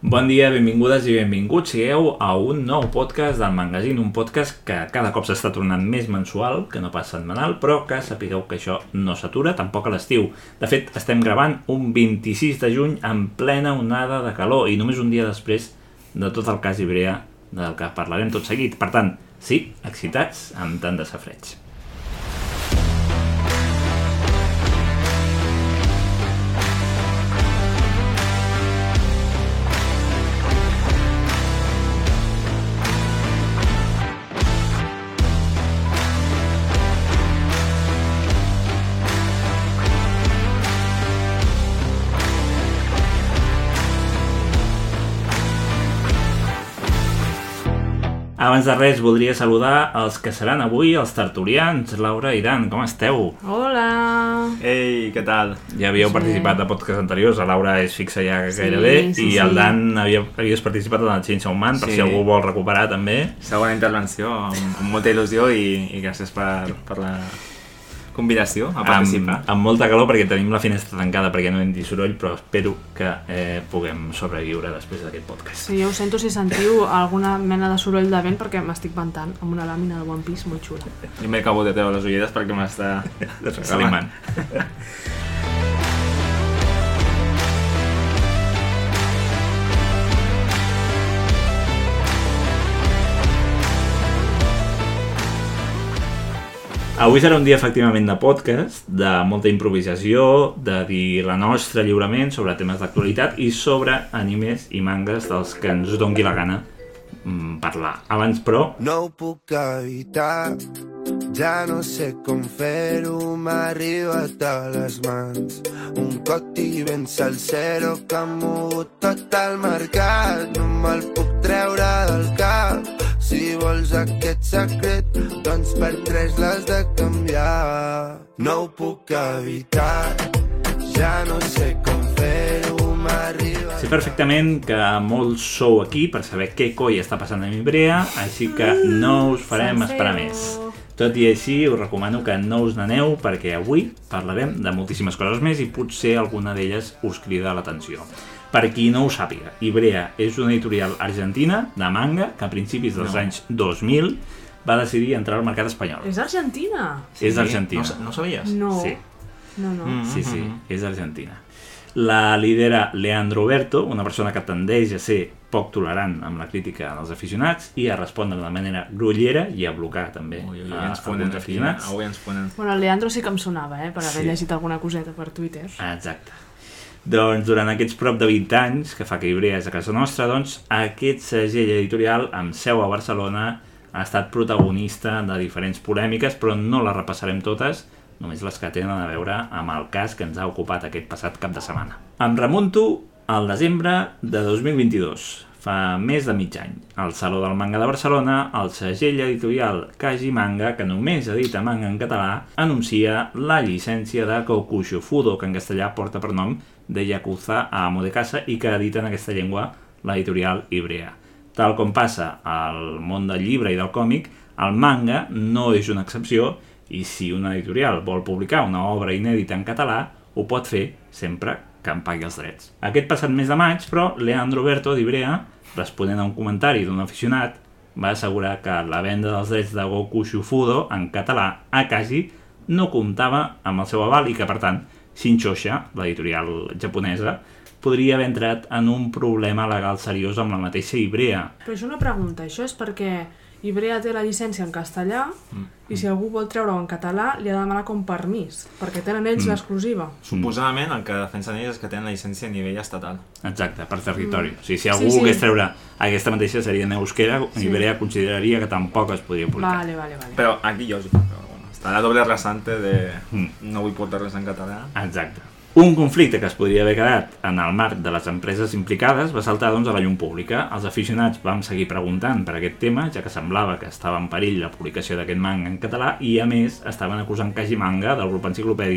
Bon dia, benvingudes i benvinguts. Sigueu a un nou podcast del Magazine, un podcast que cada cop s'està tornant més mensual, que no pas setmanal, però que sapigueu que això no s'atura, tampoc a l'estiu. De fet, estem gravant un 26 de juny en plena onada de calor i només un dia després de tot el cas Ivrea del que parlarem tot seguit. Per tant, sí, excitats amb tant de safreig. Abans de res, voldria saludar els que seran avui els tertulians. Laura i Dan, com esteu? Hola! Ei, què tal? Ja havíeu participat de podcasts anteriors, la Laura és fixa ja gairebé, i el Dan havies participat en el Chainsaw Man, per si algú vol recuperar també. Segona intervenció, amb molta il·lusió i gràcies per la convidació a participar. Amb molta calor perquè tenim la finestra tancada perquè no entri soroll, però espero que puguem sobreviure després d'aquest podcast. Sí, jo ho sento si sentiu alguna mena de soroll de vent perquè m'estic ventant amb una làmina de One Piece molt xula. Jo m'he acabat de treure les ulleres perquè m'està Salimant. Avui serà un dia efectivament de podcast, de molta improvisació, de dir la nostra lliurement sobre temes d'actualitat i sobre animes i mangas dels que ens dongui la gana parlar. Abans, però... No ho puc evitar, ja no sé com fer-ho, m'ha arribat a les mans. Un coti ben salsero que ha mogut tot el mercat, no me'l puc treure del cap. Si vols aquest secret, doncs per 3 l'has de canviar. No ho puc evitar, ja no sé com fer-ho, m'arriba... Sé perfectament que molts sou aquí per saber què coi està passant a Ivrea, així que no us farem esperar més. Tot i així, us recomano que no us n'aneu perquè avui parlarem de moltíssimes coses més i potser alguna d'elles us crida l'atenció. Per qui no ho sàpiga, Ivrea és una editorial argentina de manga que a principis dels anys 2000 va decidir entrar al mercat espanyol. És argentina? És argentina. No ho sabies? No. Sí. No. Sí, és argentina. La lidera Leandro Berto, una persona que tendeix a ser poc tolerant amb la crítica dels aficionats i a respondre de manera grollera i a blocar també alguns aficionats. Avui ens ponen. Bueno, el Leandro sí que em sonava, per haver Sí. llegit alguna coseta per Twitter. Exacte. Doncs durant aquests prop de 20 anys que fa que Ivrea és a casa nostra, doncs aquest segell editorial amb seu a Barcelona ha estat protagonista de diferents polèmiques, però no les repassarem totes, només les que tenen a veure amb el cas que ens ha ocupat aquest passat cap de setmana. Em remunto al desembre de 2022, fa més de mig any. Al Saló del Manga de Barcelona, el segell editorial Kaji Manga, que només edita manga en català, anuncia la llicència de Kokushu Fudo, que en castellà porta per nom de Yakuza a Amo de Casa i que edita en aquesta llengua l'editorial Ivrea. Tal com passa al món del llibre i del còmic, el manga no és una excepció i si una editorial vol publicar una obra inèdita en català, ho pot fer sempre que en pagui els drets. Aquest passat mes de maig, però, Leandro Berto d'Ivrea, responent a un comentari d'un aficionat, va assegurar que la venda dels drets de Kokushu Fudo en català a Kaji no comptava amb el seu aval i que, per tant, Shinchosha, l'editorial japonesa, podria haver entrat en un problema legal seriós amb la mateixa Ivrea. Però és una pregunta, això és perquè Ivrea té la llicència en castellà i si algú vol treure-ho en català li ha de demanar com permís, perquè tenen ells l'exclusiva. Suposadament el que defensen ells és que tenen la llicència a nivell estatal. Exacte, per territori. O sigui, si algú volgués treure aquesta mateixa sèrie en euskera, Ivrea consideraria que tampoc es podia publicar. Vale. Però aquí lògic, però bueno, està la doble rasante de no vull portar res en català. Exacte. Un conflicte que es podria haver quedat en el marc de les empreses implicades va saltar doncs, a la llum pública. Els aficionats vam seguir preguntant per aquest tema, ja que semblava que estava en perill la publicació d'aquest manga en català i, a més, estaven acusant Kaji Manga del grup Enciclopèdia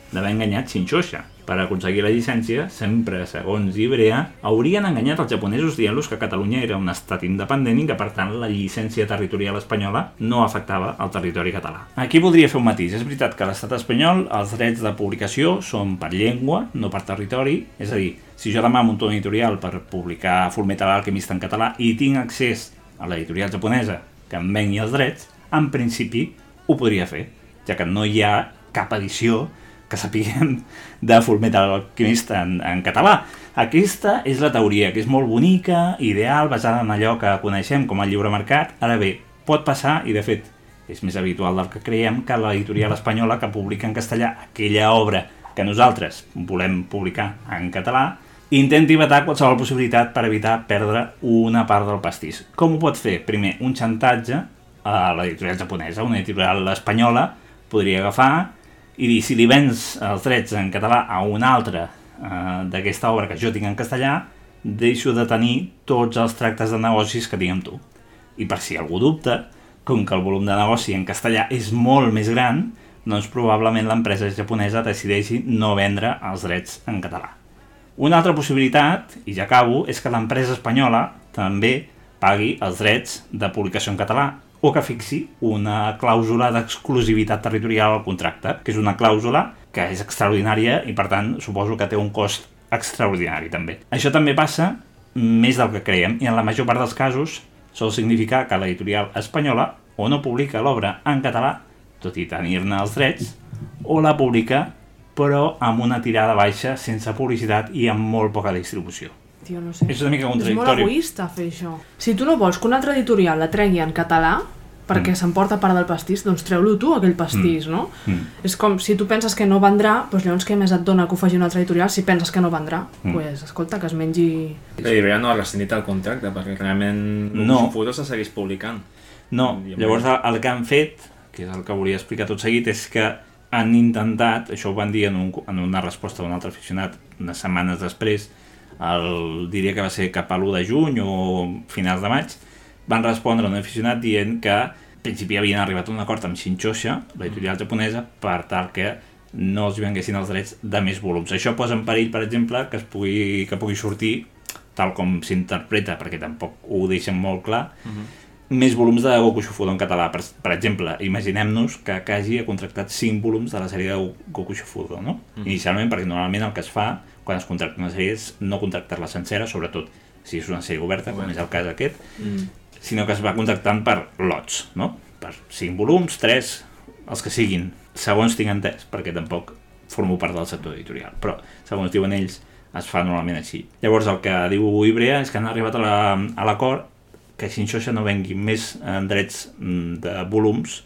d'haver enganyat Shinchosha. Per aconseguir la llicència, sempre, segons Ibrea, haurien enganyat els japonesos dient-los que Catalunya era un estat independent i que, per tant, la llicència territorial espanyola no afectava el territori català. Aquí voldria fer un matís. És veritat que a l'estat espanyol els drets de publicació són per llengua, no per territori. És a dir, si jo demà munto un editorial per publicar Fullmetal Alchemist en català i tinc accés a l'editorial japonesa que em vengui els drets, en principi ho podria fer, ja que no hi ha cap edició que sapiguem de Fullmetal Alchemist en català. Aquesta és la teoria, que és molt bonica, ideal, basada en allò que coneixem com el lliure mercat. Ara bé, pot passar, i de fet és més habitual del que creiem, que l'editorial espanyola que publica en castellà aquella obra que nosaltres volem publicar en català intenti vetar qualsevol possibilitat per evitar perdre una part del pastís. Com ho pot fer? Primer, un xantatge a l'editorial japonesa. Una editorial espanyola podria agafar i dir, si li vens els drets en català a una altra d'aquesta obra que jo tinc en castellà, deixo de tenir tots els tractes de negocis que tinc amb tu. I per si algú dubta, com que el volum de negoci en castellà és molt més gran, doncs probablement l'empresa japonesa decideixi no vendre els drets en català. Una altra possibilitat, i ja acabo, és que l'empresa espanyola també pagui els drets de publicació en català, o que fixi una clàusula d'exclusivitat territorial al contracte, que és una clàusula que és extraordinària i, per tant, suposo que té un cost extraordinari també. Això també passa més del que creiem, i en la major part dels casos sol significar que l'editorial espanyola o no publica l'obra en català, tot i tenir-ne els drets, o la publica però amb una tirada baixa, sense publicitat i amb molt poca distribució. Tio, no sé. És una mica contradictori. És molt egoista fer això. Si tu no vols que una altra editorial la tregui en català perquè s'emporta part del pastís, doncs treu-lo tu, aquell pastís, no? És com, si tu penses que no vendrà, doncs llavors què més et dona que ho faci una altra editorial si penses que no vendrà? Doncs escolta, que es mengi... L'editorial no ha rescindit el contracte, perquè realment no. Fudo se segueix publicant. No, llavors el que han fet, que és el que volia explicar tot seguit, és que han intentat, això ho van dir en una resposta d'un altre aficionat unes setmanes després, diria que va ser cap a l'1 de juny o finals de maig, van respondre a un aficionat dient que en principi havien arribat a un acord amb Shinchosha, l'editorial japonesa, per tal que no els venguessin els drets de més volums. Això posa en perill, per exemple, que pugui sortir, tal com s'interpreta, perquè tampoc ho deixen molt clar, més volums de Goku Shufudo en català. Per exemple, imaginem-nos que Kaji ha contractat 5 volums de la sèrie de Goku Shufudo, no? Inicialment, perquè normalment el que es fa quan es contracta una sèrie és no contractar-la sencera, sobretot si és una sèrie oberta, com és el cas aquest, sinó que es va contractant per lots, no? Per 5 volums, 3, els que siguin, segons tinc entès, perquè tampoc formo part del sector editorial, però segons diuen ells es fa normalment així. Llavors el que diu Ibrea és que han arribat a l'acord que Shinchosha no vengui més drets de volums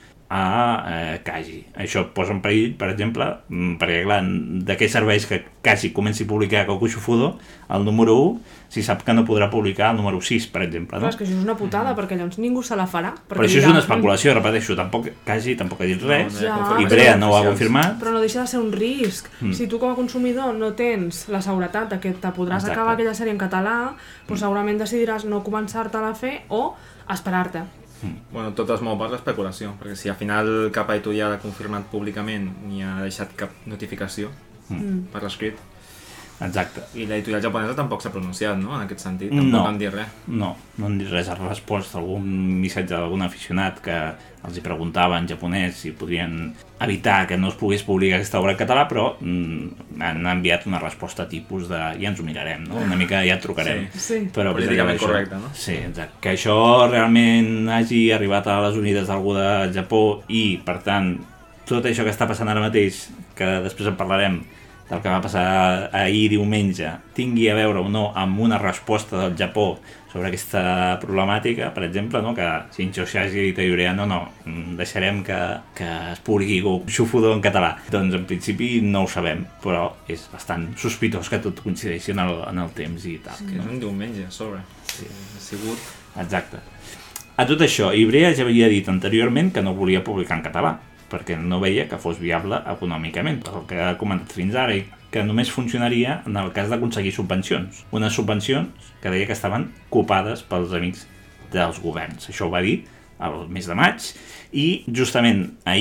a Kaji. Això posa en perill, per exemple, perquè clar, de què serveix que Kaji comenci a publicar Goku Shufudo, el número 1, si sap que no podrà publicar el número 6, per exemple. No? Clar, és que això és una putada, perquè llavors ningú se la farà. Però això és una especulació, repeteixo, Kaji tampoc ha dit res, Ibrea no ho ha confirmat. Però no deixa de ser un risc. Si tu com a consumidor no tens la seguretat de que te podràs acabar aquella sèrie en català, doncs segurament decidiràs no començar-te-la a fer o esperar-te. Bueno, tot es mou per l'especulació, perquè si al final cap editorial ha confirmat públicament ni ha deixat cap notificació per l'escrit. Exacte. I l'editorial japonesa tampoc s'ha pronunciat, no?, en aquest sentit. Tampoc han dit res. No han dit res. Ha respost algun missatge d'algun aficionat que els hi preguntava en japonès si podrien evitar que no es pogués publicar aquesta obra en català, però han enviat una resposta tipus de ja ens ho mirarem, no? Una mica ja et trucarem. Sí. Però políticament correcte, no? Sí, exacte. Que això realment hagi arribat a les unides d'algú de Japó i, per tant, tot això que està passant ara mateix, que després en parlarem, del que va passar ahir diumenge, tingui a veure o no amb una resposta del Japó sobre aquesta problemàtica, per exemple, no? Que Shinchosha hagi dit a Ibrea no, deixarem que es publiqui Goku Shufudo en català. Doncs en principi no ho sabem, però és bastant sospitós que tot coincideixi en el temps i tal. Que és un diumenge a sobre. Sí, ha sigut... Exacte. A tot això, Ibrea ja havia dit anteriorment que no volia publicar en català, perquè no veia que fos viable econòmicament, el que ha comentat fins ara, i que només funcionaria en el cas d'aconseguir subvencions. Unes subvencions que deia que estaven copades pels amics dels governs. Això ho va dir el mes de maig, i justament ahir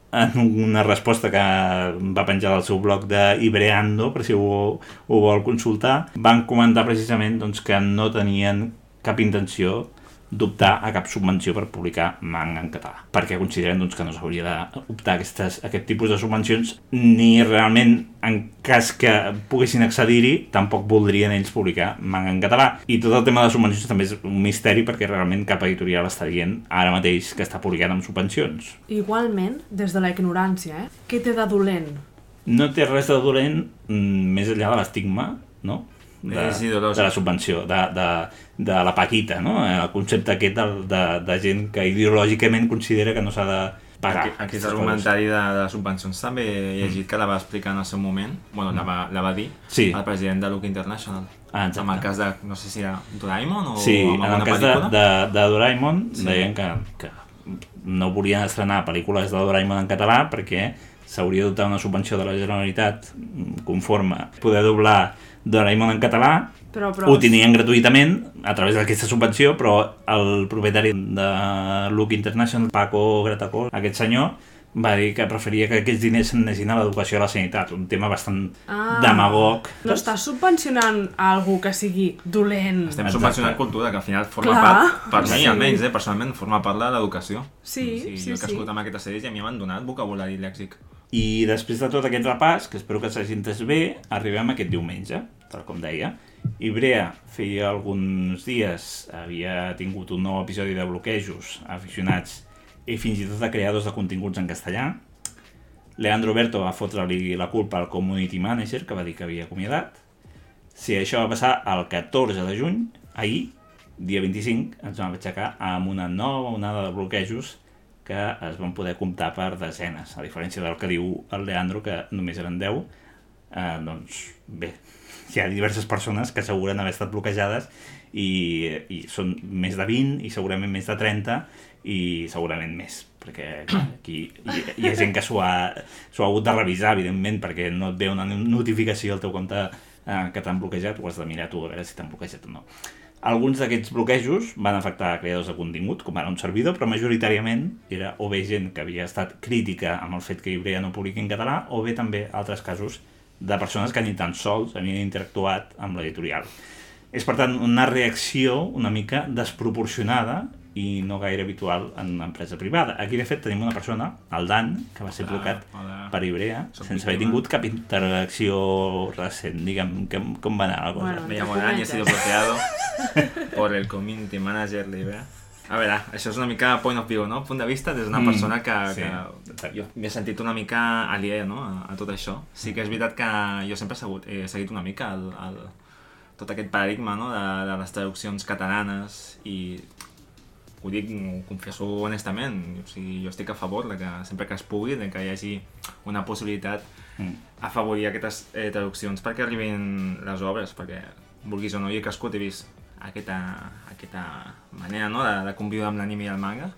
en una resposta que va penjar al seu blog d'Ibreando, per si ho vol consultar, van comentar precisament doncs, que no tenien cap intenció d'optar a cap subvenció per publicar manga en català, perquè consideren doncs, que no s'hauria d'optar a aquest tipus de subvencions, ni realment en cas que poguessin accedir-hi tampoc voldrien ells publicar manga en català. I tot el tema de subvencions també és un misteri, perquè realment cap editorial està dient ara mateix que està publicant amb subvencions. Igualment, des de la ignorància, què té de dolent? No té res de dolent més enllà de l'estigma, no? De la subvenció, de la paquita, no? El concepte aquest de gent que ideològicament considera que no s'ha de pagar. Aquest argumentari de subvencions també he llegit que la va explicar en el seu moment, bueno, la va dir el president de Look International. En el cas de, no sé si era Doraemon o en el cas de Doraemon deien que no volien estrenar pel·lícules de Doraemon en català perquè s'hauria de dotar una subvenció de la Generalitat conforme poder doblar Doraemon en català, però ho tenien gratuïtament a través d'aquesta subvenció, però el propietari de Look International, Paco Gratacol, aquest senyor, va dir que preferia que aquests diners s'anessin a l'educació i a la sanitat, un tema bastant demagog. No estàs subvencionant algú que sigui dolent. Estem subvencionant cultura, que al final forma part, per mi almenys, personalment, forma part de l'educació. Sí. Jo que he escoltat amb aquestes sèries i a mi m'han donat vocabulari lèxic. I després de tot aquest repàs, que espero que s'hagi entès bé, arribem aquest diumenge, tal com deia. Ibrea feia alguns dies havia tingut un nou episodi de bloquejos a aficionats i fins i tot a creadors de continguts en castellà. Leandro Berto va fotre-li la culpa al community manager, que va dir que havia acomiadat. Si això va passar el 14 de juny, ahir, dia 25, ens vam aixecar amb una nova onada de bloquejos que es van poder comptar per desenes, a diferència del que diu el Leandro, que només eren 10. Doncs bé, hi ha diverses persones que asseguren haver estat bloquejades i són més de 20 i segurament més de 30 i segurament més, perquè aquí hi ha gent que s'ho ha hagut de revisar, evidentment, perquè no et ve una notificació al teu compte que t'han bloquejat, ho has de mirar tu a veure si t'han bloquejat o no. Alguns d'aquests bloquejos van afectar creadors de contingut, com ara un servidor, però majoritàriament era o bé gent que havia estat crítica amb el fet que Ibrea no publiqui en català, o bé també altres casos de persones que ni tan sols havien interactuat amb l'editorial. És, per tant, una reacció una mica desproporcionada i no gaire habitual en una empresa privada. Aquí, de fet, tenim una persona, el Dan, que va ser blocat per Ibrea, sense haver tingut cap interacció recent. Digue'm, com va anar la cosa? Me llamo Dan y he sido bloqueado por el community manager de Ibrea. A veure, això és una mica point of view, no? Punt de vista des d'una persona que jo m'he sentit una mica aliè, no? A tot això. Sí que és veritat que jo sempre he seguit una mica tot aquest paradigma, no? De les traduccions catalanes i ho dic, ho confesso honestament, o sigui, jo estic a favor de que sempre que es pugui, de que hi hagi una possibilitat afavorir aquestes traduccions perquè arribin les obres, perquè vulguis o no, jo he crescut, he vist aquesta manera, no? de conviure amb l'anime i el manga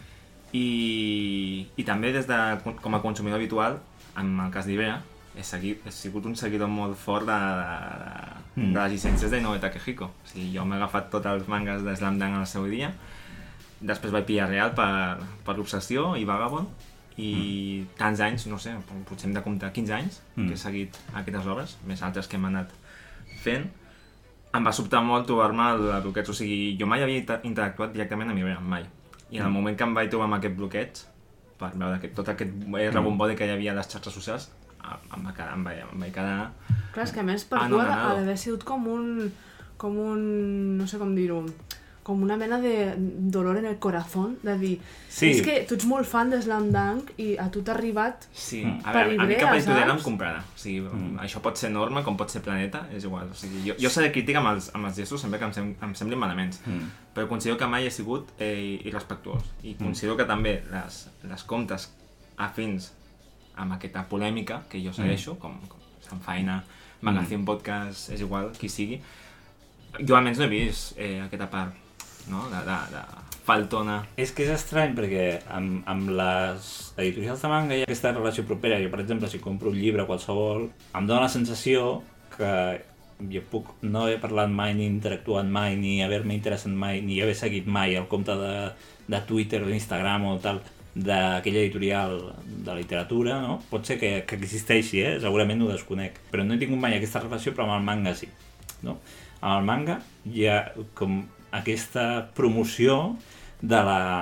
i també com a consumidor habitual, en el cas d'Ibrea, he sigut un seguidor molt fort de les llicències d'Inoue Takehiko. O sigui, jo m'he agafat tots els mangas de Slam Dunk en el seu dia, després vaig pillar Real per l'Obsessió i Vagabond, i tants anys, no sé, potser hem de comptar 15 anys que he seguit aquestes obres, més altres que hem anat fent. Em va sobtar molt trobar-me el bloqueig, o sigui, jo mai havia interactuat directament amb Ibrea, mai. I en el moment que em vaig trobar amb aquest bloqueig, per veure tot aquest rebombori que hi havia a les xarxes socials, em vaig quedar... Clar, és que a més per tu ha d'haver sigut com un... no sé com dir-ho... com una mena de dolor en el corazón, de dir, és que tu ets molt fan de Slam Dunk i a tu t'ha arribat per Ibrea, a mi cap editorial em comprarà. O sigui, això pot ser Norma, com pot ser Planeta, és igual. O sigui, jo seré crític amb els gestos sempre que em semblin manaments, però considero que mai he sigut irrespectuós. I considero que també les comptes afins amb aquesta polèmica que jo segueixo, com Sant Faina, Magazine Podcast, és igual, qui sigui, jo almenys no he vist aquesta part, no? de faltona. És que és estrany perquè amb les editorials de manga hi ha aquesta relació propera. Jo, per exemple, si compro un llibre qualsevol, em dóna la sensació que jo puc no haver parlat mai, ni interactuat mai, ni haver-me interessat mai, ni haver seguit mai el compte de Twitter o d'Instagram o tal, d'aquella editorial de literatura, no? Pot ser que existeixi, segurament ho desconec, però no he tingut mai aquesta relació, però amb el manga sí, no? Amb el manga hi ha com aquesta promoció de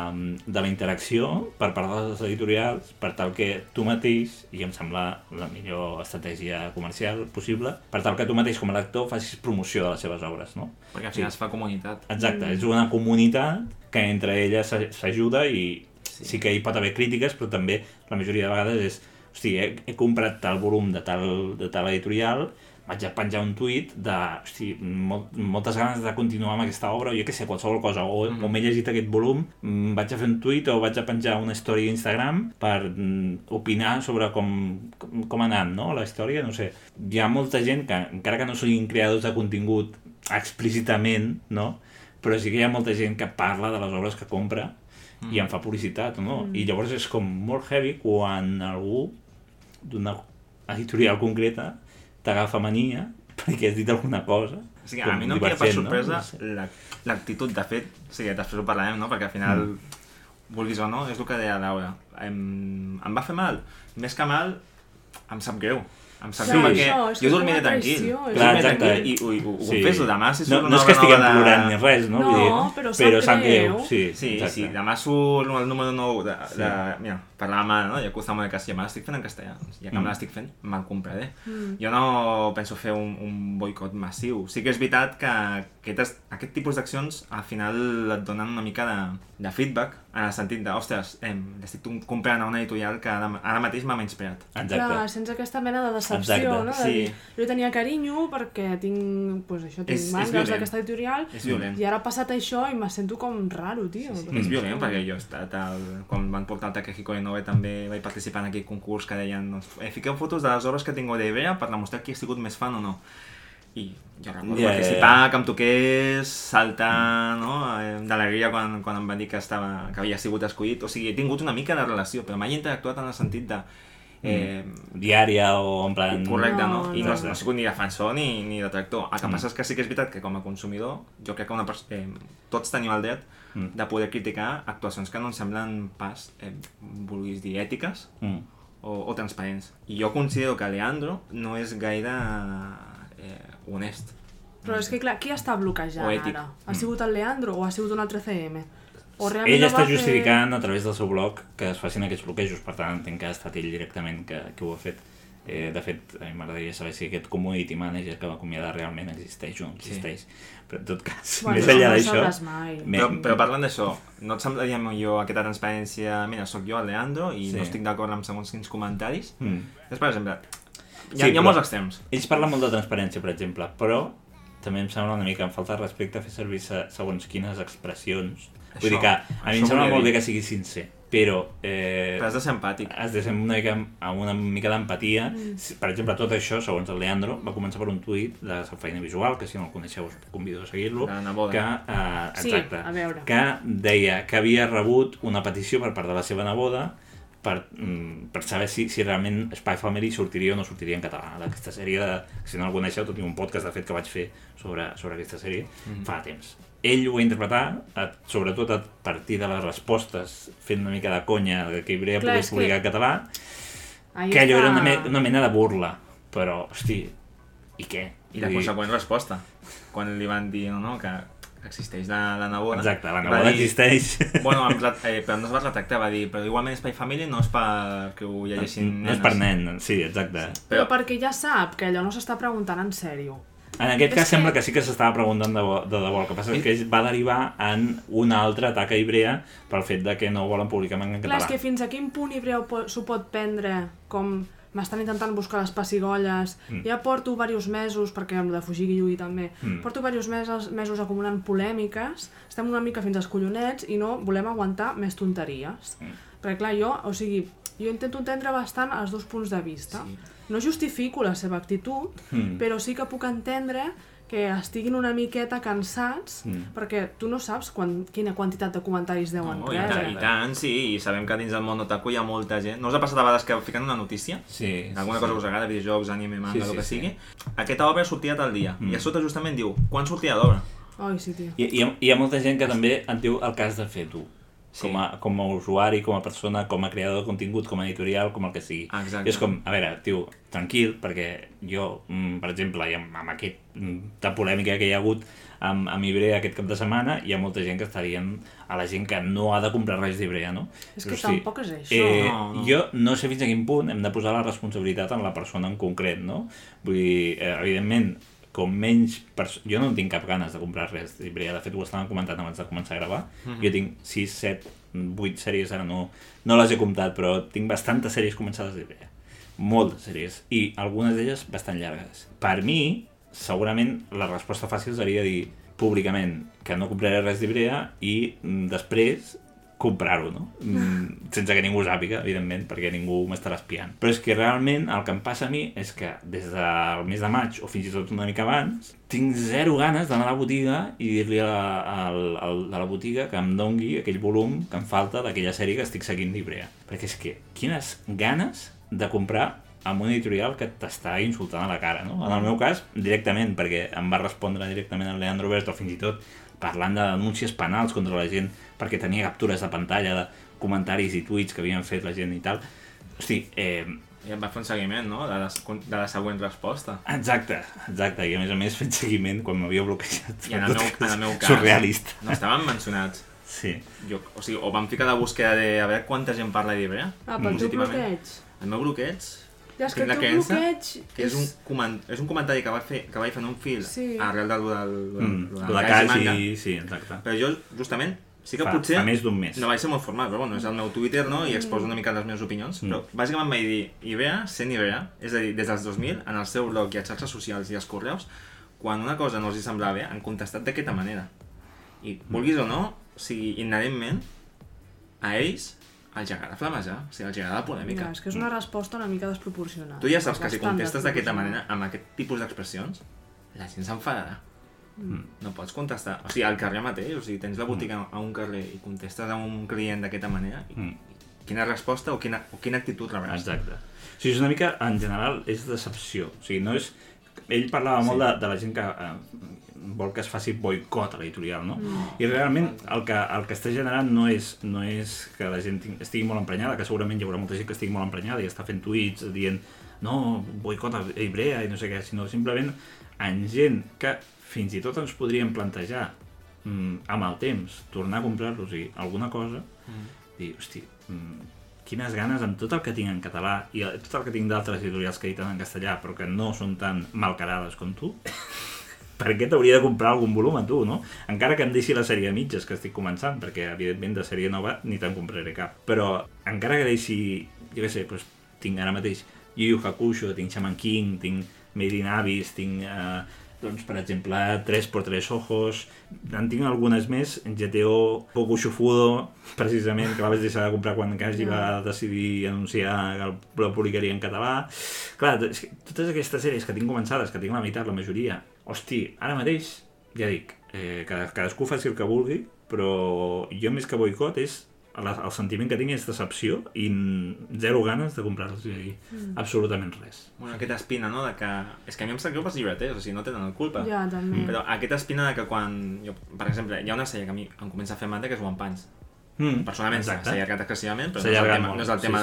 la interacció per part de les editorials per tal que tu mateix, i em sembla la millor estratègia comercial possible, per tal que tu mateix com a lector facis promoció de les seves obres, no? Perquè al final es fa comunitat. Exacte, és una comunitat que entre elles s'ajuda i sí que hi pot haver crítiques, però també la majoria de vegades és, hosti, he comprat tal volum de tal editorial, vaig a penjar un tuit de, hosti, moltes ganes de continuar amb aquesta obra, o jo què sé, qualsevol cosa, o m'he llegit aquest volum, vaig a fer un tuit o vaig a penjar una història a Instagram per opinar sobre com ha anat, no?, la història, no sé. Hi ha molta gent que, encara que no siguin creadors de contingut explícitament, no?, però sí que hi ha molta gent que parla de les obres que compra i en fa publicitat, no? I llavors és com molt heavy quan algú d'una editorial concreta t'agafa mania perquè has dit alguna cosa. O sigui, a mi no em queda per sorpresa l'actitud, de fet, o sigui, després ho parlarem, no? Perquè al final, vulguis o no, és el que deia Laura. Em va fer mal. Més que mal, em sap greu. Em sap greu perquè jo dormiré tranquil. Clar, exacte. I ho confesso, demà si surt no és que estiguem plorant ni res, no? No, però sap greu. Sí, demà surt el número 9 de mira, parlàvem ara, no? Yakuza Amo de Castilla, me l'estic fent en castellà. Ja que me l'estic fent, me'l compraré. Jo no penso fer un boicot massiu. Sí que és veritat que aquest tipus d'accions al final et donen una mica de feedback, en el sentit de, ostres, l'estic comprant a una editorial que ara mateix m'ha menyspreat. Clar, sense aquesta mena de decepció, no? De dir, jo tenia carinyo perquè tinc mangas d'aquesta editorial i ara ha passat això i me sento com raro, tio. És violent, perquè jo he estat, quan van portar el Takehiko Inoue també vaig participar en aquell concurs que deien, fiqueu fotos de les obres que tinc d'idea per demostrar qui ha sigut més fan o no. I jo recordo participar, que em toqués, saltar, no?, d'alegria quan em van dir que havia sigut escollit. O sigui, he tingut una mica de relació, però mai he interactuat en el sentit de diària o en plan... Correcte, no? I no he sigut ni defensor ni detractor. El que passa és que sí que és veritat que com a consumidor jo crec que tots tenim el dret de poder criticar actuacions que no ens semblen pas, vulguis dir, ètiques o transparents. I jo considero que Leandro no és gaire honest. Però és que clar, qui està bloquejant ara? Ha sigut el Leandro o ha sigut un altre CM? Ell està justificant a través del seu blog que es facin aquests bloquejos, per tant entenc que ha estat ell directament que ho ha fet. De fet, a mi m'agradaria saber si aquest community manager que va acomiadar realment existeix o no existeix. Però en tot cas, més enllà d'això... Però parlant d'això, no et semblaria millor aquesta transparència? Mira, soc jo, el Leandro, i no estic d'acord amb segons quins comentaris. És, per exemple, hi ha molts extrems. Ells parlen molt de transparència, per exemple, però també em sembla una mica amb falta de respecte fer servir segons quines expressions. Vull dir que a mi em sembla molt bé que sigui sincer, però has de ser empàtic. Has de ser amb una mica d'empatia. Per exemple, tot això, segons el Leandro, va començar per un tuit de la feina visual, que si no el coneixeu us convido a seguir-lo, que deia que havia rebut una petició per part de la seva neboda per saber si realment Spy Family sortiria o no sortiria en català d'aquesta sèrie. Si no el coneixeu, tot i un podcast de fet que vaig fer sobre aquesta sèrie fa temps. Ell ho va interpretar, sobretot a partir de les respostes, fent una mica de conya que Ibrea pogués publicar en català, que allò era una mena de burla, però, hosti, i què? I la conseqüent resposta, quan li van dir que existeix la neboda. Exacte, la neboda existeix. Bueno, però no es va retractar, va dir, però igualment Spy Family no és perquè ho llegeixin nenes. No és per nen, sí, exacte. Però perquè ja sap que allò no s'està preguntant en sèrio. En aquest cas sembla que sí que s'estava preguntant de debò. El que passa és que va derivar en un altre atac a Ibrea pel fet de que no volen publicar en català. Clar, és que fins a quin punt Ibrea s'ho pot prendre com m'estan intentant buscar les pessigolles, ja porto diversos mesos, perquè amb de fugir i lluir també, porto diversos mesos acumulant polèmiques, estem una mica fins als collonets i no volem aguantar més tonteries. Perquè clar, jo intento entendre bastant els dos punts de vista. No justifico la seva actitud, però sí que puc entendre que estiguin una miqueta cansats, perquè tu no saps quina quantitat de comentaris deuen rebre. I tant, sí, i sabem que dins del món otaku hi ha molta gent. No us ha passat a vegades que fiquen una notícia? Alguna cosa us agrada, videojocs, anime, manga, el que sigui? Aquesta obra sortirà tal dia, i a sota justament diu, quan sortirà l'obra? Ai, sí, tio. Hi ha molta gent que també en diu el que has de fer tu. com a usuari, com a persona, com a creador de contingut, com a editorial, com el que sigui. Exacte. I és com, a veure, tio, tranquil, perquè jo, per exemple, amb aquesta polèmica que hi ha hagut amb Ibrea aquest cap de setmana, hi ha molta gent que està dient a la gent que no ha de comprar res d'Ibrea, no? És que tampoc és això. No. Jo no sé fins a quin punt hem de posar la responsabilitat en la persona en concret, no? Vull dir, evidentment, com menys... Jo no tinc cap ganes de comprar res d'Ibrea, de fet ho estàvem comentant abans de començar a gravar. Jo tinc 6, 7, 8 sèries, ara no les he comptat, però tinc bastantes sèries començades d'Ibrea. Moltes sèries, i algunes d'elles bastant llargues. Per mi, segurament la resposta fàcil seria dir públicament que no compraré res d'Ibrea i després comprar-ho, no? Sense que ningú ho sàpiga, evidentment, perquè ningú m'estarà espiant. Però és que realment el que em passa a mi és que des del mes de maig, o fins i tot una mica abans, tinc zero ganes d'anar a la botiga i dir-li al de la botiga que em dongui aquell volum que em falta d'aquella sèrie que estic seguint d'Ibrea. Perquè és que, quines ganes de comprar amb un editorial que t'està insultant a la cara, no? En el meu cas, directament, perquè em va respondre directament el Leandro Berto, fins i tot parlant de denúncies penals contra la gent perquè tenia captures de pantalla de comentaris i tuits que havien fet la gent i tal. Hosti, I em va fer un seguiment, no?, de la següent resposta. Exacte, i a més fent seguiment quan m'havia bloquejat. I en el meu cas, surrealista. No estaven mencionats. Sí. O sigui, o vam ficar la búsqueda de a veure quanta gent parla d'Ibrea. Pel teu bloqueig. El meu bloqueig... Ja, és que el teu bloqueig... Que és un comentari que vaig fer en un fil arrel del la Casi, sí, exacte. Però jo, justament, sí que potser... Fa més d'un mes. No vaig ser molt formal, però bueno, és el meu Twitter, no?, i exposo una mica les meves opinions, però bàsicament vaig dir Ibrea, sent Ibrea, és a dir, des dels 2000, en el seu blog i a xarxes socials i als correus, quan una cosa no els hi semblava bé, han contestat d'aquesta manera. I, vulguis o no, o sigui, inherentment, a ells els agrada flamejar, o sigui, els agrada la polèmica. Ja, és que és una resposta una mica desproporcionada. Tu ja saps que si contestes d'aquesta manera, amb aquest tipus d'expressions, la gent s'enfadarà. No pots contestar. O sigui, al carrer mateix, o sigui, tens la botiga a un carrer i contestes a un client d'aquesta manera, quina resposta o quina actitud rebràs? Exacte. O sigui, és una mica, en general, és decepció. O sigui, no és... Ell parlava molt de la gent que vol que es faci boicot a l'editorial, no? I realment el que està generant no és que la gent estigui molt emprenyada, que segurament hi haurà molta gent que estigui molt emprenyada i està fent tuits dient no, boicot a Ibrea i no sé què, sinó simplement en gent que fins i tot ens podríem plantejar amb el temps tornar a comprar-los i alguna cosa, dir, hosti, quines ganes amb tot el que tinc en català i tot el que tinc d'altres editorials que editen en castellà però que no són tan malcarades com tu, per què t'hauria de comprar algun volum a tu, no? Encara que em deixi la sèrie a mitges que estic començant, perquè evidentment de sèrie nova ni te'n compraré cap, però encara que deixi, jo què sé, doncs, tinc ara mateix Yu Yu Hakusho, tinc Shaman King, tinc Made in Abyss, tinc doncs, per exemple, 3x3 Ojos, en tinc algunes més, en GTO, Boku Shufudo, precisament, que la vaig deixar de comprar quan Kaji va decidir anunciar que el publicaria en català. Clar, totes aquestes sèries que tinc començades, que tinc la meitat, la majoria, hosti, ara mateix, ja dic, cadascú faci el que vulgui, però jo més que boicot és el sentiment que tinc és decepció i zero ganes de comprar-los absolutament res. Bueno, aquesta espina, no?, de que... És que a mi em sap greu pels llibreters, o sigui, no tenen la culpa. Ja, també. Però aquesta espina de que quan... Jo, per exemple, hi ha una sèrie que a mi em comença a fer mandra, que és One Punch. Personalment s'ha allargat excessivament, però no és el tema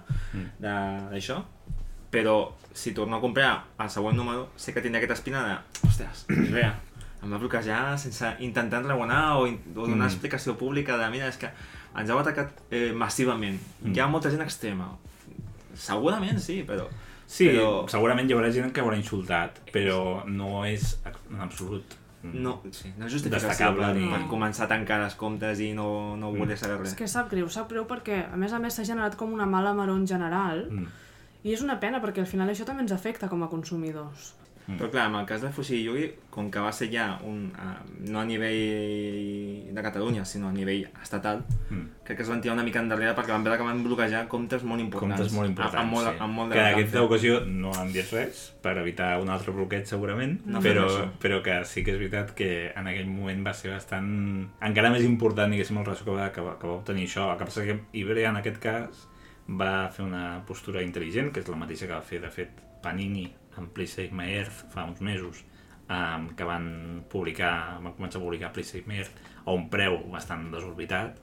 d'això. Però si torno a comprar el següent número, sé que tindré aquesta espina de... Ostres, Ibrea, em va bloquejar sense intentar enraonar o donar explicació pública de mira, és que ens heu atacat massivament. Hi ha molta gent extrema. Segurament sí, però... Sí, segurament hi haurà gent que haurà insultat, però no és en absolut no és justificació per començar a tancar els comptes i no voler saber res. És que sap greu perquè a més s'ha generat com una mala maror en general i és una pena perquè al final això també ens afecta com a consumidors. Però clar, en el cas de Fushigi Yugi, com que va ser ja no a nivell de Catalunya, sinó a nivell estatal, crec que es van tirar una mica endarrere perquè van veure que van bloquejar comptes molt importants. Comptes molt importants, sí. Que en aquesta ocasió no han dit res, per evitar un altre bloqueig segurament, però que sí que és veritat que en aquell moment va ser bastant... encara més important, diguéssim, el ressò que va obtenir això. El que passa que Ibrea, en aquest cas, va fer una postura intel·ligent, que és la mateixa que va fer, de fet, Panini amb Please Save My Earth fa uns mesos, que van començar a publicar Please Save My Earth a un preu bastant desorbitat,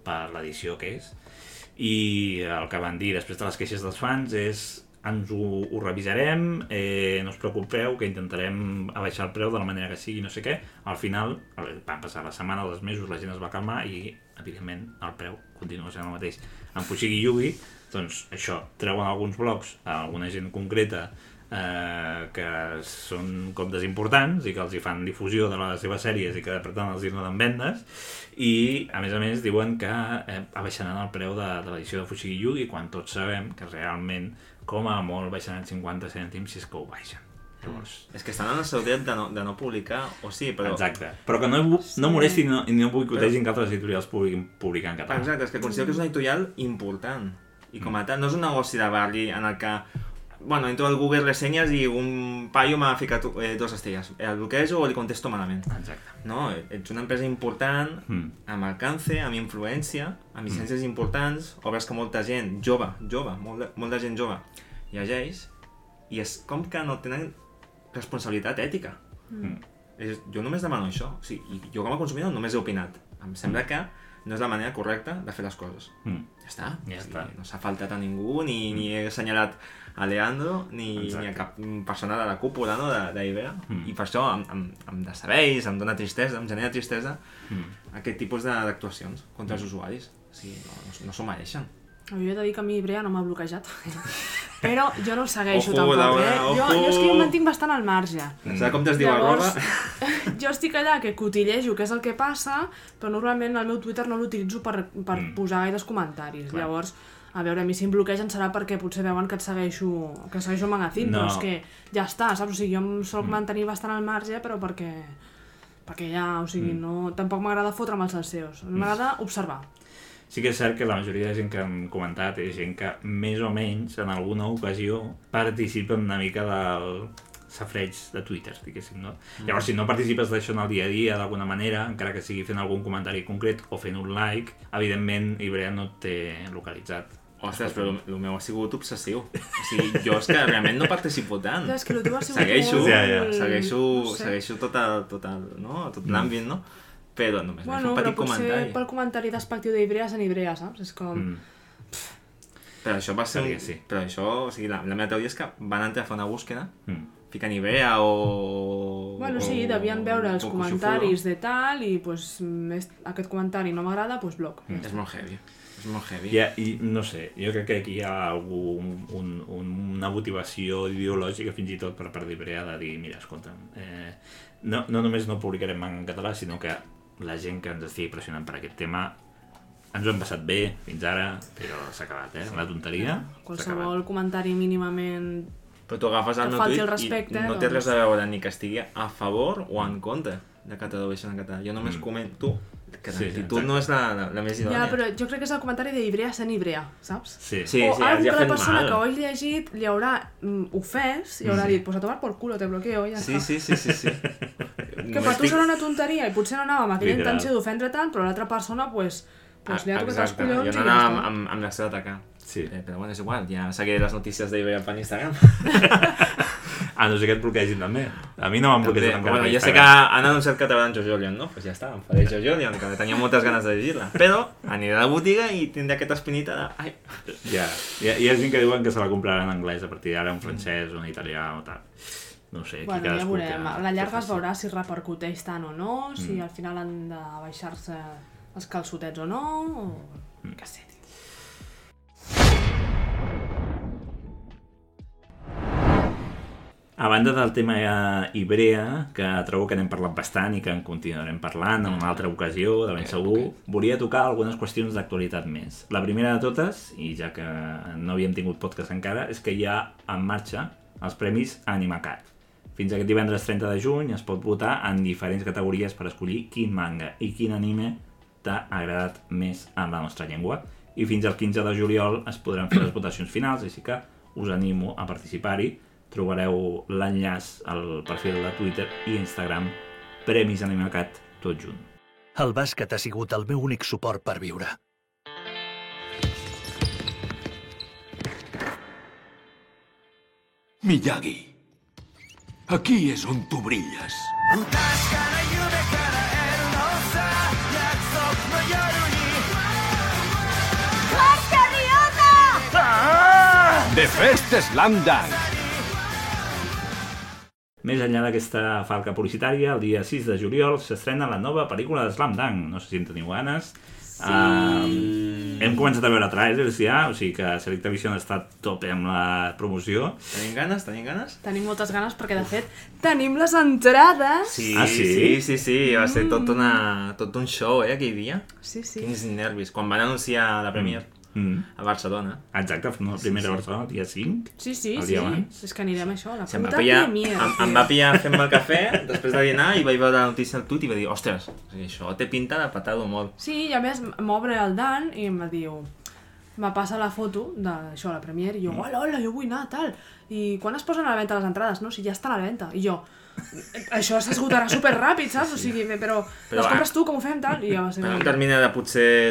per l'edició que és, i el que van dir després de les queixes dels fans és ens ho revisarem, no us preocupeu, que intentarem abaixar el preu de la manera que sigui, no sé què. Al final, van passar la setmana, els mesos, la gent es va calmar i, evidentment, el preu continua sent el mateix. En Fushigi Yugi, doncs això, treuen alguns blocs a alguna gent concreta que són comptes importants i que els hi fan difusió de les seves sèries i que per tant els hi donen vendes, i a més diuen que abaixaran el preu de l'edició de Fushigi Yugi quan tots sabem que realment com a molt baixaran 50 cèntims si és que ho baixen. Llavors... És que estan en el seu dret de no publicar, o sí, però... Exacte, però que no molestin i no boicotegin que altres editorials puguin publicar en català. Exacte, és que considero que és una editorial important, i com a tal, no és un negoci de barri en el que... Bueno, entro al Google Resenyes i un paio m'ha ficat 2 estrelles. El bloquejo o li contesto malament. Exacte. No, ets una empresa important, amb alcance, amb influència, amb llicències importants, obres que molta gent jove, molta gent jove, llegeix, i és com que no tenen responsabilitat ètica. Jo només demano això. O sigui, jo com a consumidor només he opinat. Em sembla que no és la manera correcta de fer les coses. Ja està. No s'ha faltat a ningú, ni he assenyalat a Leandro, ni a cap persona de la cúpula, no, d'Ibrea. I per això em decebeix, em dona tristesa, em genera tristesa aquest tipus d'actuacions contra els usuaris. O sigui, no s'ho mereixen. Jo he de dir que a mi Ibrea no m'ha bloquejat. Però jo no el segueixo tampoc, Jo és que em mantinc bastant al marge. Saps com es diu arroba? Jo estic allà que cotillejo què és el que passa, però normalment el meu Twitter no l'utilitzo per posar gaires comentaris. Llavors, a veure, a mi si em bloquegen serà perquè potser veuen que segueixo Magazine, però és que ja està, saps? O sigui, jo em soc mantenir bastant al marge, però perquè ja, o sigui, tampoc m'agrada fotre'm els salseos. M'agrada observar. Sí que és cert que la majoria de gent que hem comentat és gent que més o menys en alguna ocasió participa una mica del safreig de Twitter, diguéssim, no? Llavors, si no participes d'això en el dia a dia d'alguna manera, encara que sigui fent algun comentari concret o fent un like, evidentment Ibrea no et té localitzat. Ostres, però el meu ha sigut obsessiu. O sigui, jo és que realment no participo tant. És que el teu ha sigut segueixo tot l'àmbit, no? Però només vaig fer un petit comentari. Potser pel comentari despectiu d'Ibrea en Ibrea, saps? És com... Però això va ser... Però això, o sigui, la meva teoria és que van entrar a fer una búsqueda, ficant Ibrea o... Bueno, sí, devien veure els comentaris de tal i aquest comentari no m'agrada, doncs bloc. És molt heavy. És molt heavy. I no sé, jo crec que aquí hi ha una motivació ideològica fins i tot per part d'Ibrea de dir, mira, escolta'm, no només no publicarem manga en català, sinó que la gent que ens estigui pressionant per aquest tema ens ho hem passat bé fins ara, però s'ha acabat, la tonteria. Qualsevol comentari mínimament però tu agafes el meu tuit i no té res a veure ni que estigui a favor o en contra de que tradueixen en català. Jo només comento que l'actitud no és la més idònia. Ja, però jo crec que és el comentari d'Ibrea sent Ibrea, saps? Sí, o algú que la persona que ho hagi llegit li haurà ofès i haurà dit, pues a tomar por culo, te bloqueo, ja està. Sí. Que per tu serà una tonteria i potser no anava amb aquella intenció d'ofendre tant, però l'altra persona, pues li ha tocat els collons i ja està. Jo no anava amb l'acció d'atacar. Sí. Però bueno, és igual, ja seguiré les notícies d'Ibrea per Instagram. No sé que et bloquegin també. A mi no m'han bloquejat encara. Bueno, ja sé que han anunciat que trebaran Jojolion, no? Pues ja està, em faré Jojolion, que tenia moltes ganes de llegir-la. Però aniré a la botiga i tindré aquesta espinita de... Ai. Ja, hi ha gent que diuen que se la compraran en anglès a partir d'ara, en francès o en italià o tal. No sé, aquí cadascú... Ja veurem, a la llarga es veurà si repercuteix tant o no, si al final han de baixar-se els calçotets o no, o... què sé. A banda del tema Ibrea, que trobo que n'hem parlat bastant i que en continuarem parlant en una altra ocasió, de ben segur, volia tocar algunes qüestions d'actualitat més. La primera de totes, i ja que no havíem tingut podcast encara, és que hi ha en marxa els Premis AnimaCat. Fins aquest divendres 30 de juny es pot votar en diferents categories per escollir quin manga i quin anime t'ha agradat més en la nostra llengua. I fins al 15 de juliol es podran fer les votacions finals, així que us animo a participar-hi. Trobareu l'enllaç al perfil de Twitter i Instagram Premis AnimaCat, tot junt. El bàsquet ha sigut el meu únic suport per viure. Miyagi, aquí és on tu brilles. The First Slam Dunk. Més enllà d'aquesta falca publicitària, el dia 6 de juliol s'estrena la nova pel·lícula de Slam Dunk. No sé si en teniu ganes. Hem començat a veure trailers ja, o sigui que Selecta Vision està a tope amb la promoció. Tenim ganes? Tenim ganes? Tenim moltes ganes perquè, de fet, tenim les entrades. Sí, Ah, sí? sí. Va ser tot un show, aquell dia. Sí. Quins nervis. Quan van anunciar la Premier a Barcelona. Exacte, la primera Barcelona, dia 5. Sí, El dia abans. És que anirem a això, a la Em va puta pillar, Premier. em va pillar fent-me el cafè després de dinar i vaig veure la notícia al tuit i vaig dir, ostres, o sigui, això té pinta de petar-ho molt. Sí, i a més m'obre el Dan i em diu... Me passa la foto d'això, la Premier, i jo, hola, jo vull anar, tal. I quan es posen a la venda les entrades? No, si ja estan a la venda. I jo, això s'esgotarà superràpid, saps? O sigui, però les compres tu, com ho fem, tal? I jo, En un termini de potser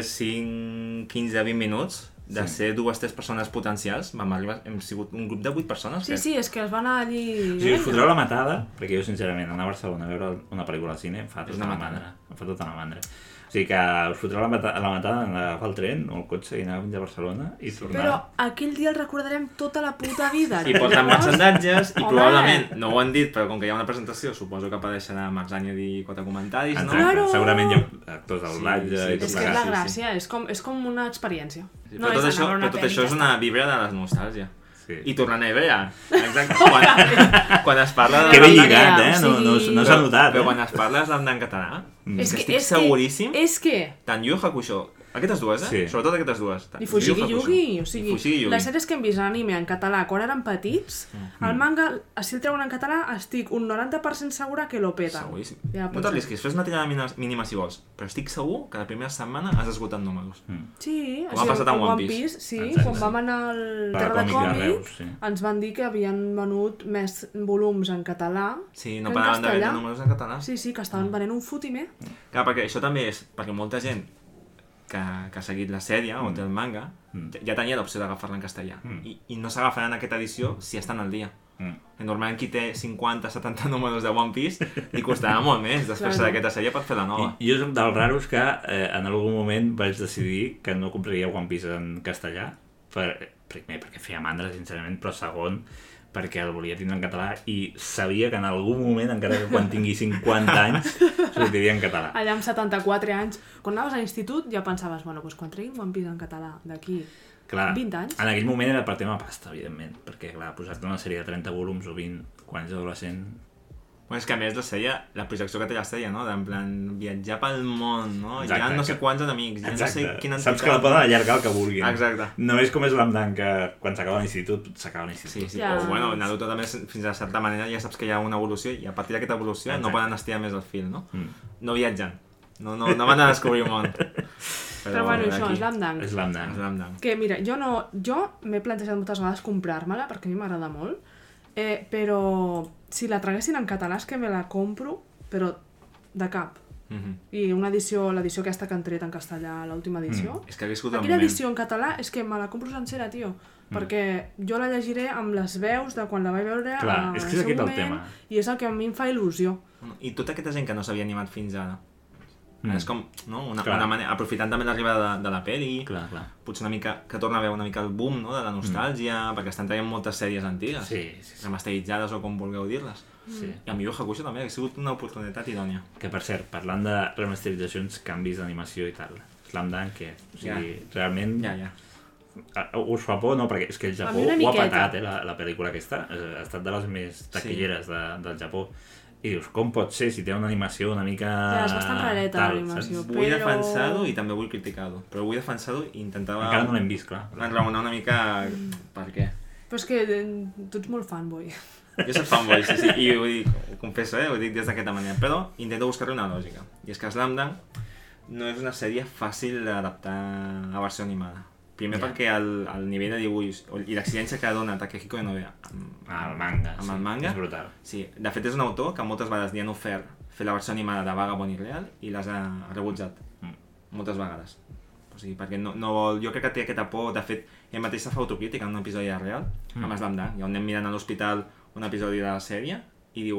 5, 15, 20 minuts, de ser 2 o 3 persones potencials, hem sigut un grup de 8 persones. Sí, us que es van anar allí... O sigui, us fotreu la matada, perquè jo, sincerament, anar a Barcelona a veure una pel·lícula al cine em fa tota una mandra. Em fa tota una mandra. O sigui que us fotreu la matada en agafar el tren o el cotxe i anar fins a Barcelona i tornar. Però aquell dia el recordarem tota la puta vida. I porten marxandatges i probablement, no ho han dit, però com que hi ha una presentació, suposo que apareixerà Marc Zanya dir 4 comentaris, no? Exacte, Claro. segurament hi ha actors del doblatge i tot És que és la plegat. gràcia, és com una experiència. Sí, però tot això és una vibra de la nostàlgia. Sí. I tornant a Ibrea. Exacte. Quan es parla de... Que ben Slam Dunk- lligat, o sigui- no s'ha notat, Però quan es parla de Slam Dunk en català, estic és seguríssim, És que... tant Yu Hakusho, aquestes dues, Sí. sobretot aquestes dues. I Fushigi Yu Hakusho. Yugi, o sigui, I Fushigi Yugi. les sèries que hem vist en anime en català quan érem petits, el manga, si el treuen en català, estic un 90% segura que lo peta. Seguríssim. Ja No pot ser. t'arrisquis, fes una tirada mínima si vols, però estic segur que la primera setmana has esgotat números. Sí, Com ha passat amb One Piece. sí, Exacte, quan sí. vam anar al Per Terra de còmic de Còmic, Reus, sí. ens van dir que havien venut més volums en català Sí, que no en paraven de castellà. vendre números en català. Sí, que estaven venent un fotimer. Clar, perquè això també és perquè molta gent que ha seguit la sèrie o té el manga ja tenia l'opció d'agafar-la en castellà i no s'agafaran aquesta edició si estan al dia. I normalment qui té 50-70 números de One Piece li costarà molt més després d'aquesta sèrie per fer la nova. I jo soc dels raros que en algun moment vaig decidir que no compraria One Piece en castellà, primer perquè feia mandra, sincerament, però segon perquè el volia tindre en català i sabia que en algun moment, encara que quan tingui 50 anys, sortiria en català. Allà amb 74 anys, quan anaves a l'institut ja pensaves, bueno, doncs quan treguin One Piece en català d'aquí Clar, 20 anys... en aquell moment era per tema pasta, evidentment, perquè clar, posar-te una sèrie de 30 volums o 20 quan ets adolescent... Bueno, és que a més la sèrie, la projecció que té la sèrie, no? D'en plan, viatjar pel món, no? Exacte, Hi ha no sé quants enemics, hi ha no sé quina entitat... Saps que la poden allargar el que vulguin. Exacte. No és com Slam Dunk, que quan s'acaba l'institut, s'acaba l'institut. Sí, Ja. o bueno, Naruto també fins a certa manera ja saps que hi ha una evolució i a partir d'aquesta evolució no poden estirar més el fil, no? No viatgen, no van a descobrir un món. Però bueno, això, aquí- Slam Dunk. Slam Dunk. Slam Dunk. Que mira, jo m'he plantejat moltes vegades comprar-me-la perquè a mi m'agrada molt, però si la traguessin en català és que me la compro, però de cap. I l'edició aquesta que han tret en castellà, l'última edició. És que ha viscut el Aquella moment. edició en català és que me la compro sencera, tio. Perquè jo la llegiré amb les veus de quan la vaig veure Clar, és que és al seu aquest el moment, tema. i és el que a mi em fa il·lusió. I tota aquesta gent que no s'havia animat fins ara. És com, no? Una Clar. manera, aprofitant també l'arribada de la pel·li, Clar. potser una mica, que torna a veure una mica el boom, no? De la nostàlgia, perquè estan traient moltes sèries antigues, Sí. remasteritzades o com vulgueu dir-les. Sí. I amb Yu Hakusho també ha sigut una oportunitat idònia. Que per cert, parlant de remasteritzacions, canvis d'animació i tal, Slam Dunk, que o sigui, realment Ja. us fa por, no? Perquè és que el A Japó mi una ho ha miqueta. patat, la pel·lícula aquesta, ha estat de les més taquilleres del Japó. I dius, com pot ser si té una animació una mica... Ja, és bastant rareta l'animació. Vull Però- defensar-ho i també vull criticar-ho, però vull defensar-ho i intentava Encara no l'hem vist, clar. enraonar una mica per què. Però és que tu ets molt fanboy. Jo soc fanboy, sí, i ho confesso, ho dic des d'aquesta manera, però intento buscar-li una lògica. I és que Slam Dunk no és una sèrie fàcil d'adaptar a versió animada. Primer perquè el nivell de dibuix i l'exigència que dona Takehiko Inoue El manga, amb el manga, és brutal. sí, de fet és un autor que moltes vegades li han ofert fer la versió animada de Vagabond i Real i les ha rebutjat, moltes vegades. O sigui, perquè no vol... Jo crec que té aquesta por, de fet, ell mateix se fa autocrítica en un episodi de Real, amb Slam Dunk, i on anem mirant a l'hospital un episodi de la sèrie i diu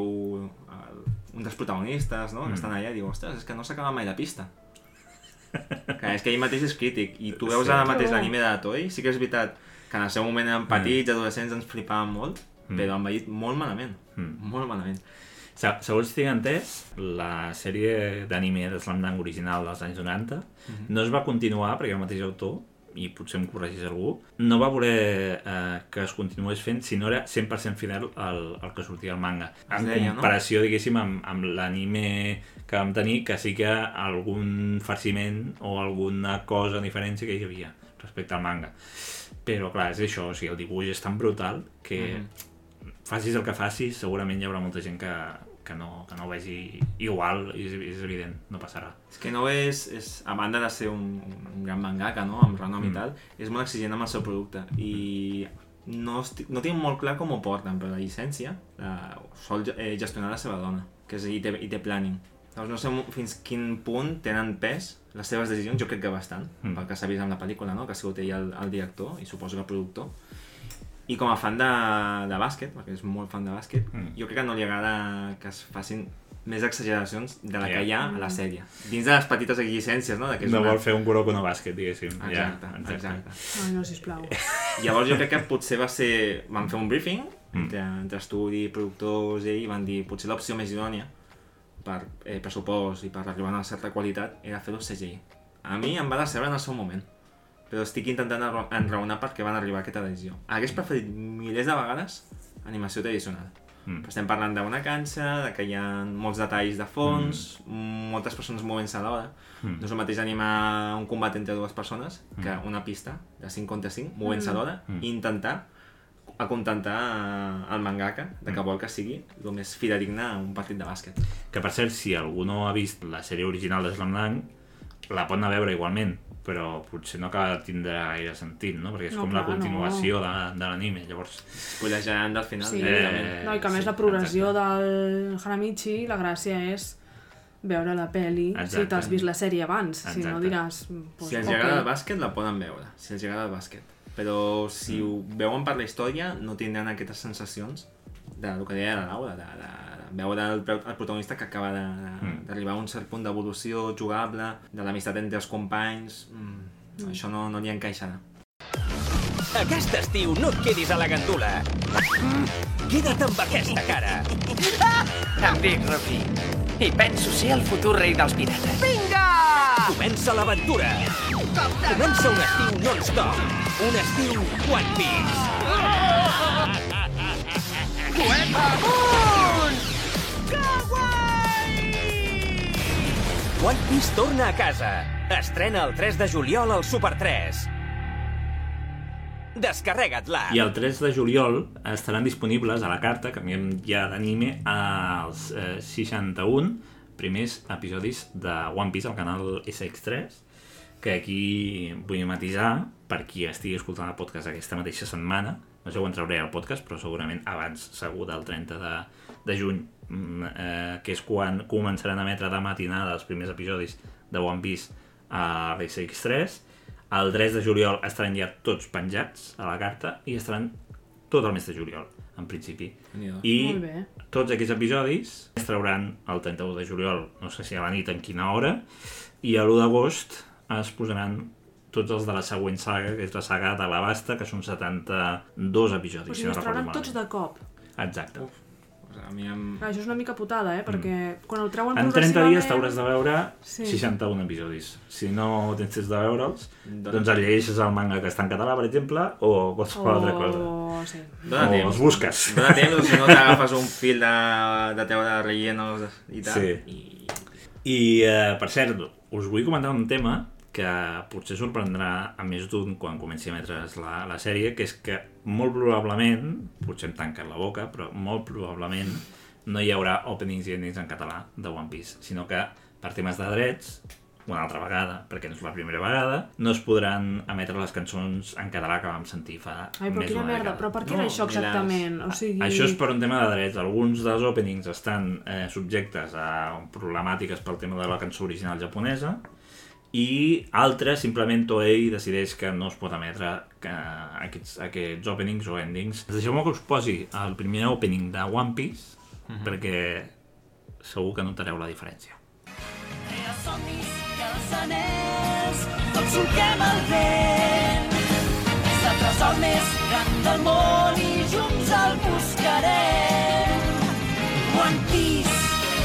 un dels protagonistes, no?, que estan allà, i diu, ostres, és que no s'acaba mai la pista. Que és que ell mateix és crític, i tu veus ara mateix l'anime de Toei, sí que és veritat que en el seu moment eren petits, adolescents, ens flipaven molt, però han envellit molt malament, molt malament. Segons tinc entès, la sèrie d'anime de Slam Dunk original dels anys 90 no es va continuar perquè el mateix autor, i potser em corregís algú, no va voler que es continués fent si no era 100% fidel al que sortia al manga. En comparació, diguéssim, amb l'anime que vam tenir, que sí que algun farciment o alguna cosa diferent sí que hi havia respecte al manga. Però clar, és això, o sigui, el dibuix és tan brutal que facis el que facis, segurament hi haurà molta gent que no ho vegi igual, és evident, no passarà. És que no és a banda de ser un gran mangaka, no?, amb renom i tal, és molt exigent amb el seu producte i no tinc molt clar com ho porten, però la llicència sol gestionar la seva dona, que és IT Planning. Llavors no sé fins quin punt tenen pes les seves decisions, jo crec que bastant, pel que s'ha vist en la pel·lícula, no?, que ha sigut ell el director i suposo que el productor. I com a fan de bàsquet, perquè és molt fan de bàsquet, jo crec que no li agrada que es facin més exageracions de la que hi ha a la sèrie. Dins de les petites llicències, no? No vol fer un Kuroko no bàsquet, diguéssim. Exacte. Ai, no, sisplau. Llavors jo crec que potser van fer un briefing entre estudi, productors i ell, van dir potser l'opció més idònia per pressupost i per arribar a una certa qualitat era fer-ho CGI. A mi em va decebre en el seu moment, però estic intentant enraonar perquè van arribar a aquesta decisió. Hagués preferit milers de vegades animació tradicional. Estem parlant d'una canxa, que hi ha molts detalls de fons, moltes persones movent-se alhora. No és el mateix animar un combat entre dues persones que una pista de 5 contra 5, movent-se alhora, i intentar acontentar el mangaka de que vol que sigui el més fidedigne a un partit de bàsquet. Que per cert, si algú no ha vist la sèrie original de Slam Dunk, la pot anar a veure igualment, però potser no acaba de tindre gaire sentit, no? Perquè és com la continuació de l'anime, llavors... Spoilejaran del final. Sí, no, i que a més la progressió del Hanamichi, la gràcia és veure la peli si t'has vist la sèrie abans, si no diràs... Si els agrada el bàsquet la poden veure, si els agrada el bàsquet, però si ho veuen per la història no tindran aquestes sensacions del que deia la Laura, de veure el protagonista que acaba d'arribar a un cert punt d'evolució jugable, de l'amistat entre els companys. Això no li encaixarà. Aquest estiu no et quedis a la gandula. Queda't amb aquesta cara. Em dic Rufi i penso ser el futur rei dels pirates. Vinga! Comença l'aventura. Comença un estiu non-stop. Un estiu One Piece. Coet amunt! One Piece torna a casa. Estrena el 3 de juliol al Super 3. Descarrega't l'app. I el 3 de juliol estaran disponibles a la carta, canviem ja d'anime, als 61 primers episodis de One Piece al canal SX3, que aquí vull matisar per qui estigui escoltant el podcast aquesta mateixa setmana. No sé quan trauré el podcast, però segurament abans, segur, del 30 de juny, que és quan començaran a emetre de matinada els primers episodis de One Piece a l'SX3. El 3 de juliol estaran ja tots penjats a la carta i estaran tot el mes de juliol, en principi. I tots aquests episodis es trauran el 31 de juliol, no sé si a la nit en quina hora, i a l'1 d'agost es posaran tots els de la següent saga, que és la saga de l'Abasta, que són 72 episodis. Però si es trauran tots de cop. Exacte. Això és una mica putada, perquè quan el treuen en 30 dies t'hauràs de veure 61 episodis. Si no tens temps de veure'ls, doncs el llegeixes el manga que està en català, per exemple, o qualsevol altra cosa. O els busques. Dóna temps, si no t'agafes un fil de treure rellenos i tal. I, per cert, us vull comentar un tema que potser sorprendrà a més d'un quan comenci a emetre's la sèrie, que és que molt probablement, potser em tanquen la boca, però molt probablement no hi haurà openings i endings en català de One Piece, sinó que per temes de drets, una altra vegada, perquè no és la primera vegada, no es podran emetre les cançons en català que vam sentir fa més d'una dècada. Però per què era això exactament? Això és per un tema de drets. Alguns dels openings estan subjectes a problemàtiques pel tema de la cançó original japonesa, i altres simplement Toei decideix que no es pot emetre aquests openings o endings. Deixeu-me que us posi el primer opening de One Piece, perquè segur que notareu la diferència. Els somnis i els anells, tots solquem el vent, és el tresor més del món i junts el buscarem. One Piece.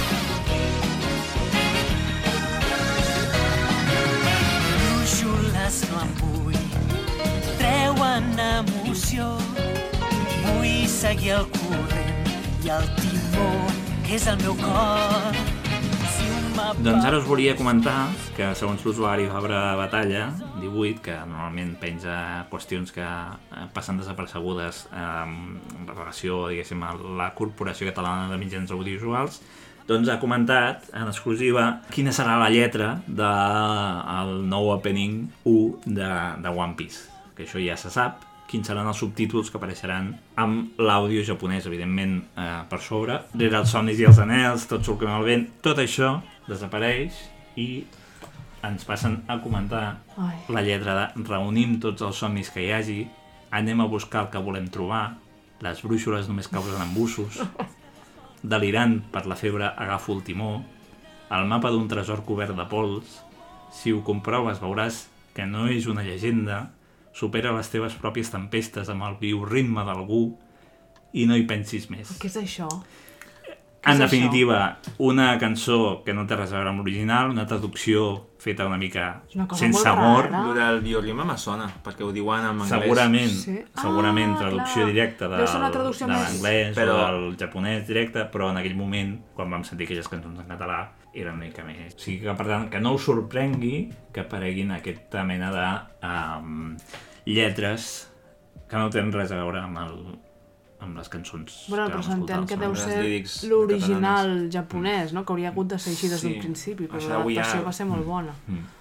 Brúixoles no em vull, treuen emoció. Vull seguir el corrent i el timó és el meu cor. Doncs ara us volia comentar que segons l'usuari Fabra Batalla 18, que normalment penja qüestions que passen desapercebudes en relació, diguéssim, a la Corporació Catalana de Mitjans Audiovisuals, doncs ha comentat en exclusiva quina serà la lletra del nou opening 1 de One Piece, que això ja se sap, quins seran els subtítols que apareixeran amb l'àudio japonès, evidentment, per sobre. Rere els somnis i els anels, tot surt com el vent, tot això desapareix i ens passen a comentar la lletra de reunim tots els somnis que hi hagi, anem a buscar el que volem trobar, les brúixoles només causen embussos, delirant per la febre agafo el timó, el mapa d'un tresor cobert de pols, si ho comproves veuràs que no és una llegenda, supera les teves pròpies tempestes amb el viu ritme d'algú i no hi pensis més. Què és això? En definitiva, una cançó que no té res a veure amb l'original, una traducció feta una mica sense amor. El del biorima me sona, perquè ho diuen en anglès. Segurament traducció directa de l'anglès o del japonès directe, però en aquell moment, quan vam sentir aquelles cançons en català, era una mica més. O sigui que, per tant, que no us sorprengui que apareguin aquesta mena de lletres que no tenen res a veure amb les cançons. Bueno, però s'entén que deu ser l'original japonès, no? Que hauria hagut de ser així des d'un principi, però l'adaptació va ser molt bona.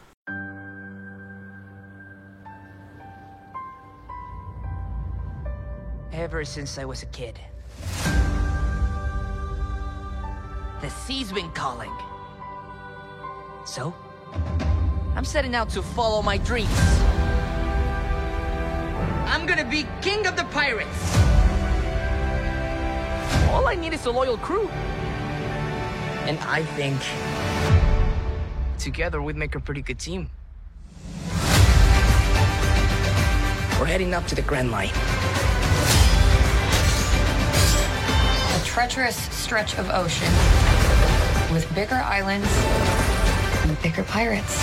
Ever since I was a kid, the sea's been calling. So, I'm setting out to follow my dreams. I'm gonna be king of the pirates. All I need is a loyal crew. And I think together we'd make a pretty good team. We're heading up to the Grand Line. A treacherous stretch of ocean with bigger islands and bigger pirates.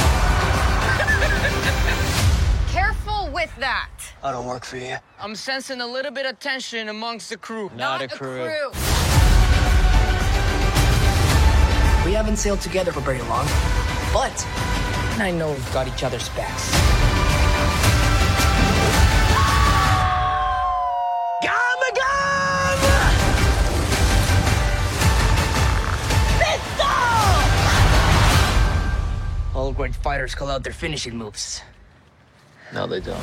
Careful with that. I don't work for you. I'm sensing a little bit of tension amongst the crew. Not a crew. We haven't sailed together for very long, but I know we've got each other's backs. Gamagan! Pistol! All great fighters call out their finishing moves. No, they don't.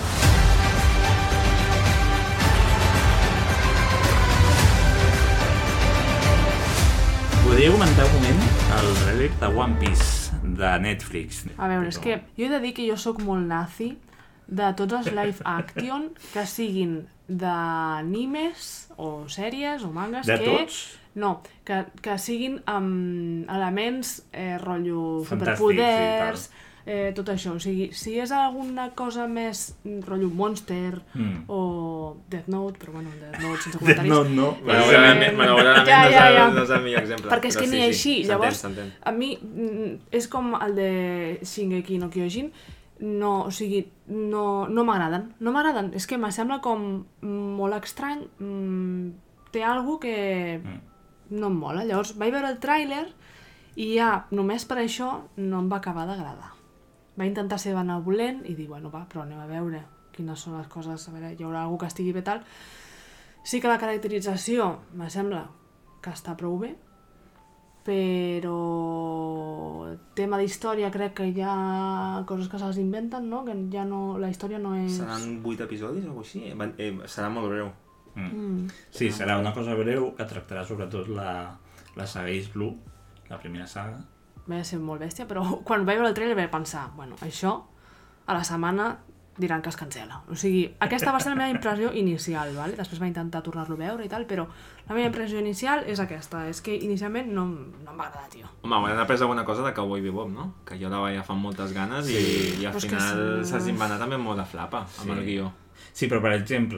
Podria comentar un moment el trailer de One Piece de Netflix. A veure, és que jo he de dir que jo sóc molt nazi de tots els live action que siguin d'animes o sèries o mangas de tots? No, que siguin amb elements rotllo superpoders, tot això. O sigui, si és alguna cosa més rotllo Monster o Death Note, però bueno, Death Note sense comentaris. Death Note, no. Malauradament no és el millor exemple. Perquè és que ni així. Llavors, a mi és com el de Shingeki no Kyojin, no, o sigui, no m'agraden. No m'agraden, és que me sembla com molt estrany, té alguna que no em mola. Llavors vaig veure el tràiler i ja només per això no em va acabar d'agradar. Va intentar ser benevolent i dir, bueno, va, però anem a veure quines són les coses, a veure, hi haurà algú que estigui bé tal. Sí que la caracterització me sembla que està prou bé, però tema d'història crec que hi ha coses que se les inventen, no? Que ja no, la història no és... Seran 8 episodis o alguna cosa així? Serà molt breu. Sí, serà una cosa breu que tractarà sobretot la saga Ace Blue, la primera saga. Va ser molt bèstia, però quan vaig veure el trailer vaig pensar, bueno, això a la setmana diran que es cancela. O sigui, aquesta va ser la meva impressió inicial, ¿vale? Després vaig intentar tornar-lo a veure i tal, però la meva impressió inicial és aquesta, és que inicialment no em va agradar, tio. Home, m'han après alguna cosa de Cowboy Bebop, no? Que jo la vaig agafar amb moltes ganes i al final s'ha inventat també molt de flapa amb el guió. Sí, però per exemple,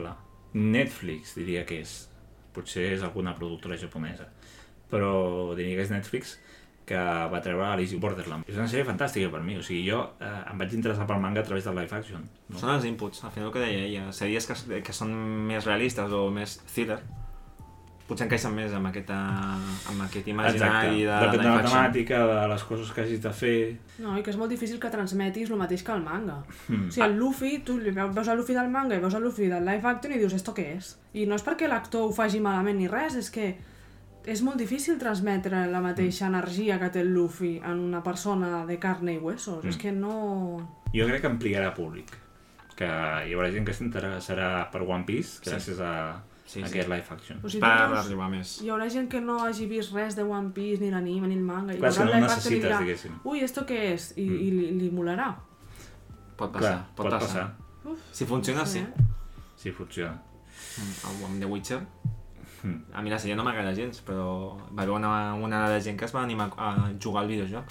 Netflix diria que és. Potser és alguna productora japonesa. Però diria que és Netflix, que va treure Alice in Borderland. És una sèrie fantàstica per mi, o sigui, jo em vaig interessar pel manga a través del live action. No? Són els inputs, al final el que deia ella. Sèries que són més realistes o més thriller, potser encaixen més amb aquest imaginari de depèn de live la action. temàtica, de les coses que hagis de fer... No, i que és molt difícil que transmetis el mateix que el manga. O sigui, el Luffy, tu veus el Luffy del manga i veus el Luffy del live action i dius, ¿esto què és? I no és perquè l'actor ho faci malament ni res, és que és molt difícil transmetre la mateixa energia que té el Luffy en una persona de carne i huesos. És que no... Jo crec que ampliarà públic. Que hi haurà gent que s'interessarà per One Piece gràcies a aquest live action. O sigui, Per arribar més. Hi haurà gent que no hagi vist res de One Piece, ni l'anime, ni el manga. Clar, I que no el ho live action i necessites, dirà, diguéssim. ui, ¿esto què és? I li molarà. Pot passar, Clar, pot passar. Si funciona, sí. Si funciona. Amb The Witcher. A mi la sèrie no m'agrada gens, però va haver una de gent que es va animar a jugar al videojoc.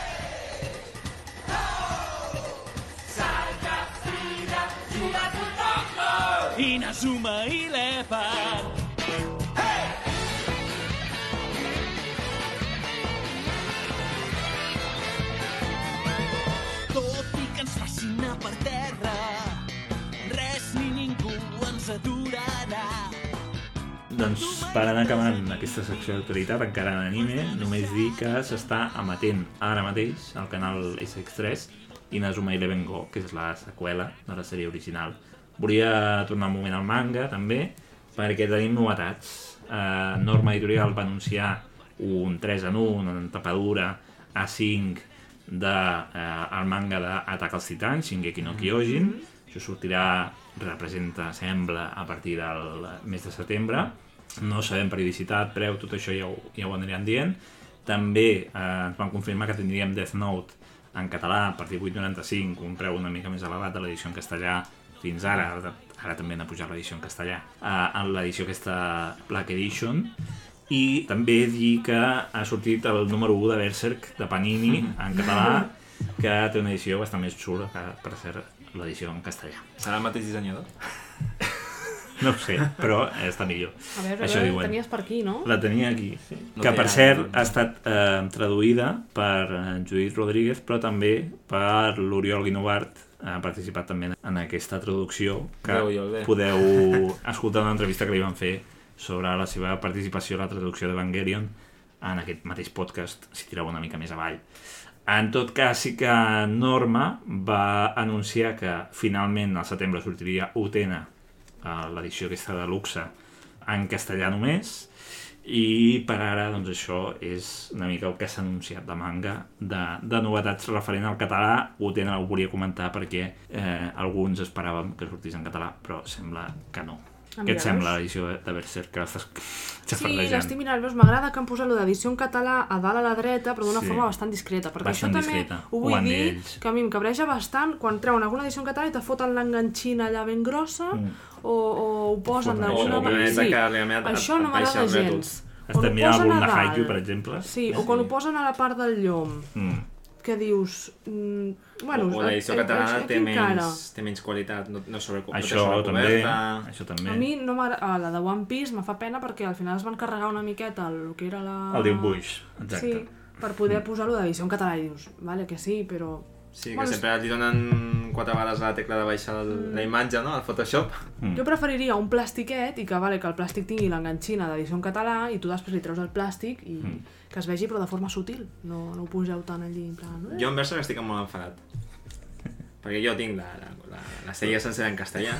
Inazuma Eleven. Tot i que ens facin anar per terra, res ni ningú ens aturarà. Doncs per anar acabant aquesta secció d'actualitat, encara en anime, només dir que s'està emetent ara mateix al canal SX3 Inazuma Eleven Go, que és la seqüela de la sèrie original. Volia tornar un moment al manga, també, perquè tenim novetats. Norma Editorial va anunciar un 3 en 1, una tapadura A5 del manga d'Atac als Titans, Shingeki no Kyojin. Això sortirà, representa, sembla, a partir del mes de setembre. No sabem periodicitat, preu, tot això ja ho anirem dient. També ens van confirmar que tindríem Death Note en català per 18,95, un preu una mica més elevat de l'edició en castellà fins ara. Ara també n'ha pujat l'edició en castellà, en l'edició aquesta Black Edition. I també dir que ha sortit el número 1 de Berserk de Panini en català, que té una edició bastant més xula que, per cert, l'edició en castellà. Serà el mateix dissenyador? No ho sé, però està millor. A veure, tenies per aquí, no? La tenia aquí, sí. No que, per cert, ha estat traduïda per Judit Rodríguez, però també per l'Oriol Guinovart. Ha participat també en aquesta traducció, que podeu escoltar una entrevista que li van fer sobre la seva participació a la traducció d'Evangelion en aquest mateix podcast, si tireu una mica més avall. En tot cas, sí que Norma va anunciar que finalment al setembre sortiria Utena, l'edició aquesta de luxe, en castellà només, i per ara doncs això és una mica el que s'ha anunciat de manga de novetats referent al català. Utena ho volia comentar perquè alguns esperàvem que sortís en català, però sembla que no. Què et sembla l'edició de Berserk, que l'estàs xafardejant? Sí, l'estic mirant, m'agrada que han posat l'edició en català a dalt a la dreta, però d'una forma bastant discreta, perquè bastant això també discreta. ho vull dir, que a mi em cabreja bastant quan treuen alguna edició en català i te foten l'enganxina allà ben grossa o ho posen d'alguna manera. Sí, això no m'agrada gens. Estem mirant algun de Haikyuu, per exemple? Sí, o quan ho posen a la part del llom. Que dius... Bueno, o l'edició catalana té menys qualitat, no això també. A mi no m'agrada, la de One Piece me fa pena perquè al final es van carregar una miqueta el que era la... El dibuix, exacte. Sí, per poder posar-ho d'edició en català i dius, vale, que sí, però... Sí, que sempre li donen 4 vegades la tecla de baixar la imatge, no?, al Photoshop. Jo preferiria un plastiquet i que el plàstic tingui l'enganxina d'edició en català i tu després li treus el plàstic i que es vegi però de forma sutil, no ho poseu tant allí en plan... Jo en Berserk estic molt enfadat, perquè jo tinc la sèrie sencera en castellà.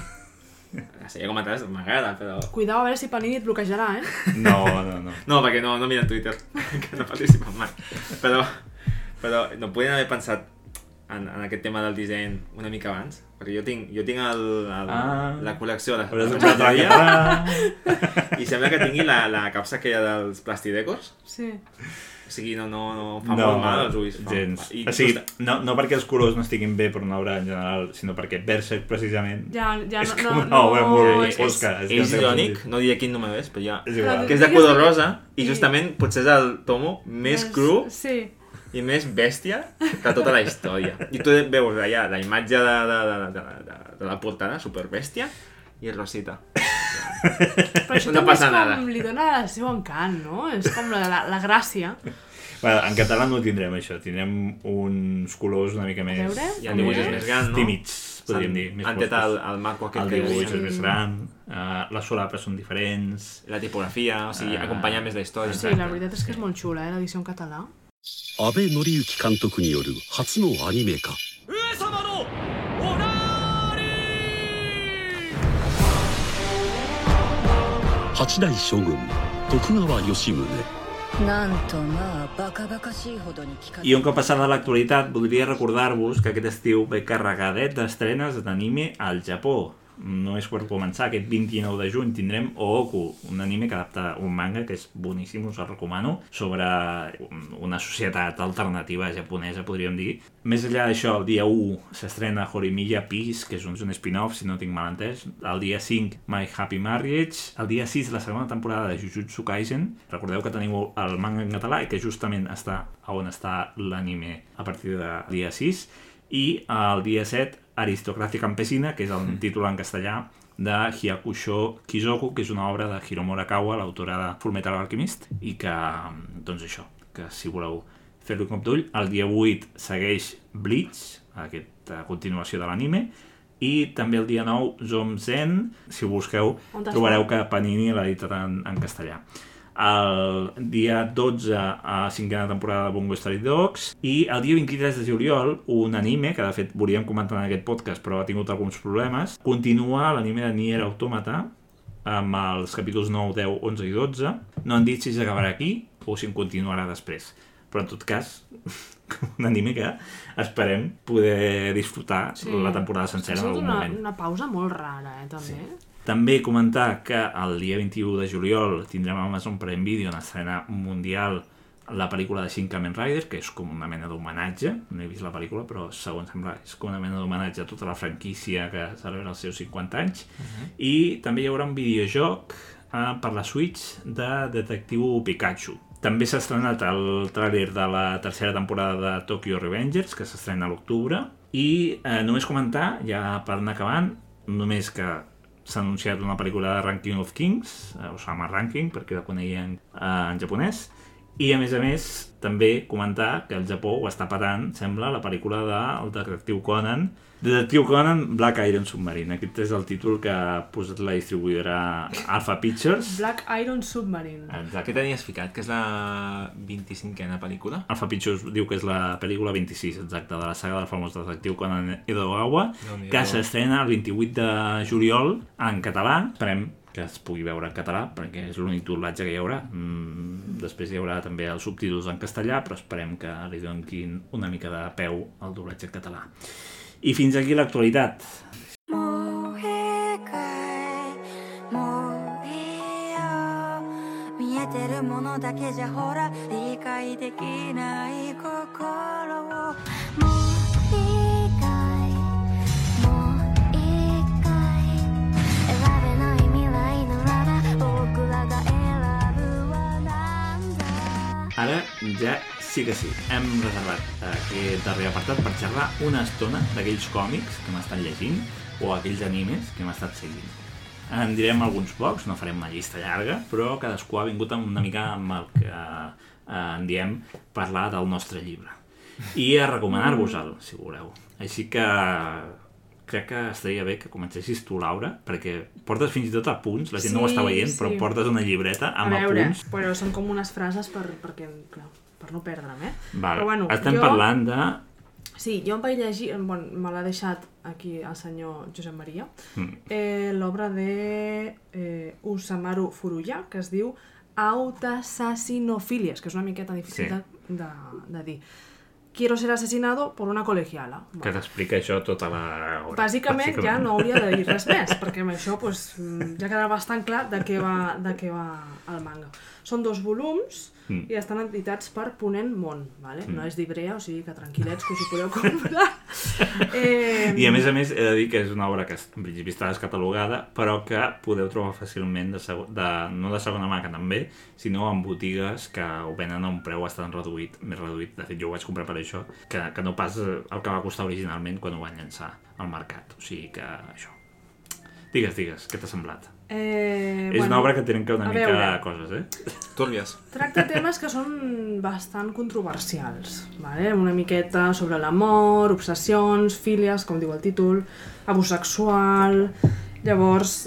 La sèrie com a tal m'agrada, però... Cuidao, a veure si Panini et bloquejarà, No. No, perquè no mira Twitter, que no participen mai. Però no podien haver pensat en aquest tema del disseny una mica abans, perquè jo tinc la col·lecció de la tralla i sembla que tingui la capsa aquella dels plastidecors. Sí. O sigui, no fa molt mal als ulls. Gens. O sigui, no perquè els colors no estiguin bé per una obra en general, sinó perquè Berserk precisament és com una obra molt fosca. És irònic, no diré quin número és, però que és de color rosa i justament potser és el tomo més cru i més bèstia de tota la història. I tu veus allà la imatge de la portada, superbèstia, i és rosita. Però això No també passa és com nada. li dona el seu encant, no? És com la gràcia. Bueno, en català no tindrem això, tindrem uns colors una mica més... A veure? I el dibuix és més gran, no? Tímids, podríem dir. Més Han tret foscos. el Marco aquest El que dibuix és deia. més gran, les solapes són diferents... La tipografia, o sigui, acompanya més la història. Sí, la veritat és que és molt xula, l'edició en català. 阿部紀之監督による初のアニメ化上様のおなーり八代将軍徳川吉宗なんとまあバカバカしいほどに聞か I un cop passada l'actualitat, voldria recordar-vos que aquest estiu ve carregadet d'estrenes d'anime al Japó. No és per començar, aquest 29 de juny tindrem Ooku, un anime que adapta un manga que és boníssim, us el recomano, sobre una societat alternativa japonesa, podríem dir. Més enllà d'això, el dia 1 s'estrena Horimiya Peace, que és un spin-off, si no tinc mal entès. El dia 5, My Happy Marriage. El dia 6, la segona temporada de Jujutsu Kaisen. Recordeu que teniu el manga en català i que justament està on està l'anime a partir del dia 6. I el dia 7, Aristocràcia Campesina, que és el títol en castellà de Hyakusho Kizoku, que és una obra de Hiro Morakawa, l'autora de Fullmetal Alchemist, i que, doncs això, que si voleu fer-lo un cop d'ull, el dia 8 segueix Bleach, aquesta continuació de l'anime, i també el dia 9 Zomzen, si ho busqueu, trobareu que Panini l'ha editat en castellà. El dia 12 a cinquena temporada de Bungo Stray Dogs i el dia 23 de juliol un anime que de fet volíem comentar en aquest podcast però ha tingut alguns problemes. Continua l'anime de Nier Automata amb els capítols 9, 10, 11 i 12. No han dit si s'acabarà aquí o si en continuarà després, però en tot cas un anime que esperem poder disfrutar la temporada sencera en algun moment. Una pausa molt rara, també. Sí. També comentar que el dia 21 de juliol tindrem a Amazon Prime Video una estrena mundial la pel·lícula de Shin Kamen Rider, que és com una mena d'homenatge, no he vist la pel·lícula, però segons sembla és com una mena d'homenatge a tota la franquícia que celebra els seus 50 anys. I també hi haurà un videojoc per la Switch de Detectiu Pikachu. També s'ha estrenat el tràiler de la tercera temporada de Tokyo Revengers, que s'estrena a l'octubre. I només comentar, ja per anar acabant, només que s'ha anunciat una pel·lícula de Ranking of Kings, Osama Ranking, perquè la coneguien en japonès, i a més, també comentar que el Japó ho està patant, sembla, la pel·lícula del Detectiu Conan, Black Iron Submarine. Aquest és el títol que ha posat la distribuïdora Alpha Pictures. Black Iron Submarine. Què tenies ficat? Que és la 25a pel·lícula? Alpha Pictures diu que és la pel·lícula 26, exacte, de la saga del famós detectiu Conan Edogawa, que s'estrena el 28 de juliol en català. Esperem que es pugui veure en català, perquè és l'únic doblatge que hi haurà. Després hi haurà també els subtítols en castellà, però esperem que li donin una mica de peu al doblatge en català. I fins aquí l'actualitat. もういいかいもういいよ見えてるものだけじゃほら理解できない心をもういいかいもういいかい選べない未来なら僕らが選ぶはなんだ Ara ja sí que sí, hem reservat aquest darrer apartat per xerrar una estona d'aquells còmics que m'estan llegint o aquells animes que m'estat seguint. En direm alguns pocs, no farem una llista llarga, però cadascú ha vingut una mica amb el que en diem parlar del nostre llibre. I a recomanar-vos-el, si voleu. Així que crec que estaria bé que comencessis tu, Laura, perquè portes fins i tot apunts, la gent no ho està veient, però portes una llibreta amb apunts. Però són com unes frases perquè, clar, per no perdre'm, Vale. Però bueno, estem parlant de... Sí, jo em vaig llegir, me l'ha deixat aquí el senyor Josep Maria, l'obra de Usamaru Furuya, que es diu Autassassinofilias, que és una miqueta difícil de dir. Quiero ser asesinado por una colegiala. Que t'explica això tota l'hora. Bàsicament ja no hauria de dir res més, perquè amb això ja quedarà bastant clar de què va el manga. Són 2 volums i estan editats per Ponent Món, vale? No és d'Ibrea, o sigui que tranquil·lets, que us hi podeu comprar. I a més, he de dir que és una obra que en principi està descatalogada, però que podeu trobar fàcilment, no de segona mà, que també, sinó en botigues que ho venen a un preu bastant reduït, més reduït. De fet, jo ho vaig comprar per això, que no pas el que va costar originalment quan ho van llançar al mercat. O sigui que això. Digues, què t'ha semblat? És una obra que trenca una mica de coses, Túrbies. Tracta temes que són bastant controversials, vale? Una miqueta sobre l'amor, obsessions, fílies, com diu el títol, abús sexual... Llavors,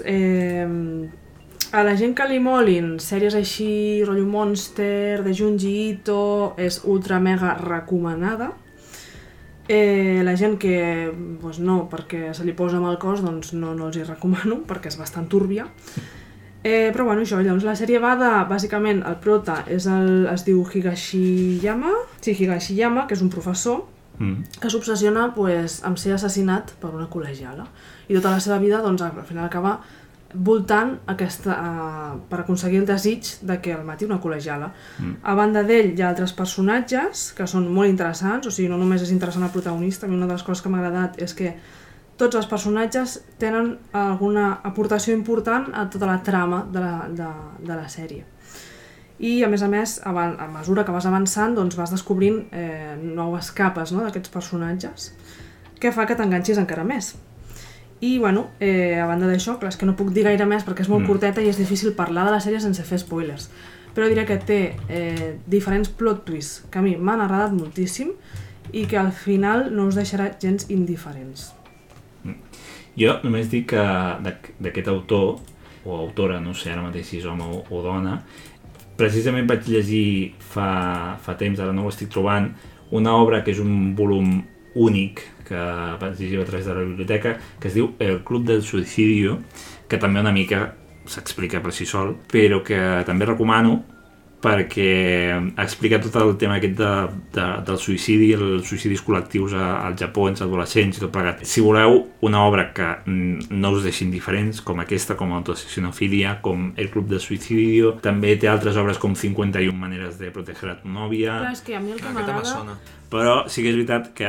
a la gent que li molin sèries així, rotllo Monster, de Junji Ito, és ultra mega recomanada. La gent que no, perquè se li posa mal cos, doncs no els hi recomano, perquè és bastant túrbia. Però bueno, això, llavors la sèrie va de, bàsicament, el prota es diu Higashiyama, que és un professor, que s'obsessiona amb ser assassinat per una col·legiala. I tota la seva vida, doncs, al final acaba voltant per aconseguir el desig de que el mati una col·legiala. A banda d'ell hi ha altres personatges que són molt interessants, o sigui, no només és interessant el protagonista, a mi una de les coses que m'ha agradat és que tots els personatges tenen alguna aportació important a tota la trama de la sèrie. I a més, a mesura que vas avançant, doncs vas descobrint noves capes d'aquests personatges, que fa que t'enganxis encara més. I, bueno, a banda d'això, clar, és que no puc dir gaire més perquè és molt curteta i és difícil parlar de la sèrie sense fer spoilers. Però diré que té diferents plot twists que a mi m'han agradat moltíssim i que al final no us deixarà gens indiferents. Jo només dic que d'aquest autor, o autora, no sé ara mateix si és home o dona, precisament vaig llegir fa temps, ara no ho estic trobant, una obra que és un volum únic que vaig llegir a través de la biblioteca, que es diu El Club del Suicidio, que també una mica s'explica per si sol, però que també recomano perquè explica tot el tema aquest del suïcidi, els suïcidis col·lectius al Japó, entre adolescents i tot plegat. Si voleu una obra que no us deixi indiferents, com aquesta, com Autosexionofília, com El Club del Suicidio, també té altres obres com 51 maneres de proteger a tu nòvia... Clar, és que a mi el que m'agrada... Però sí que és veritat que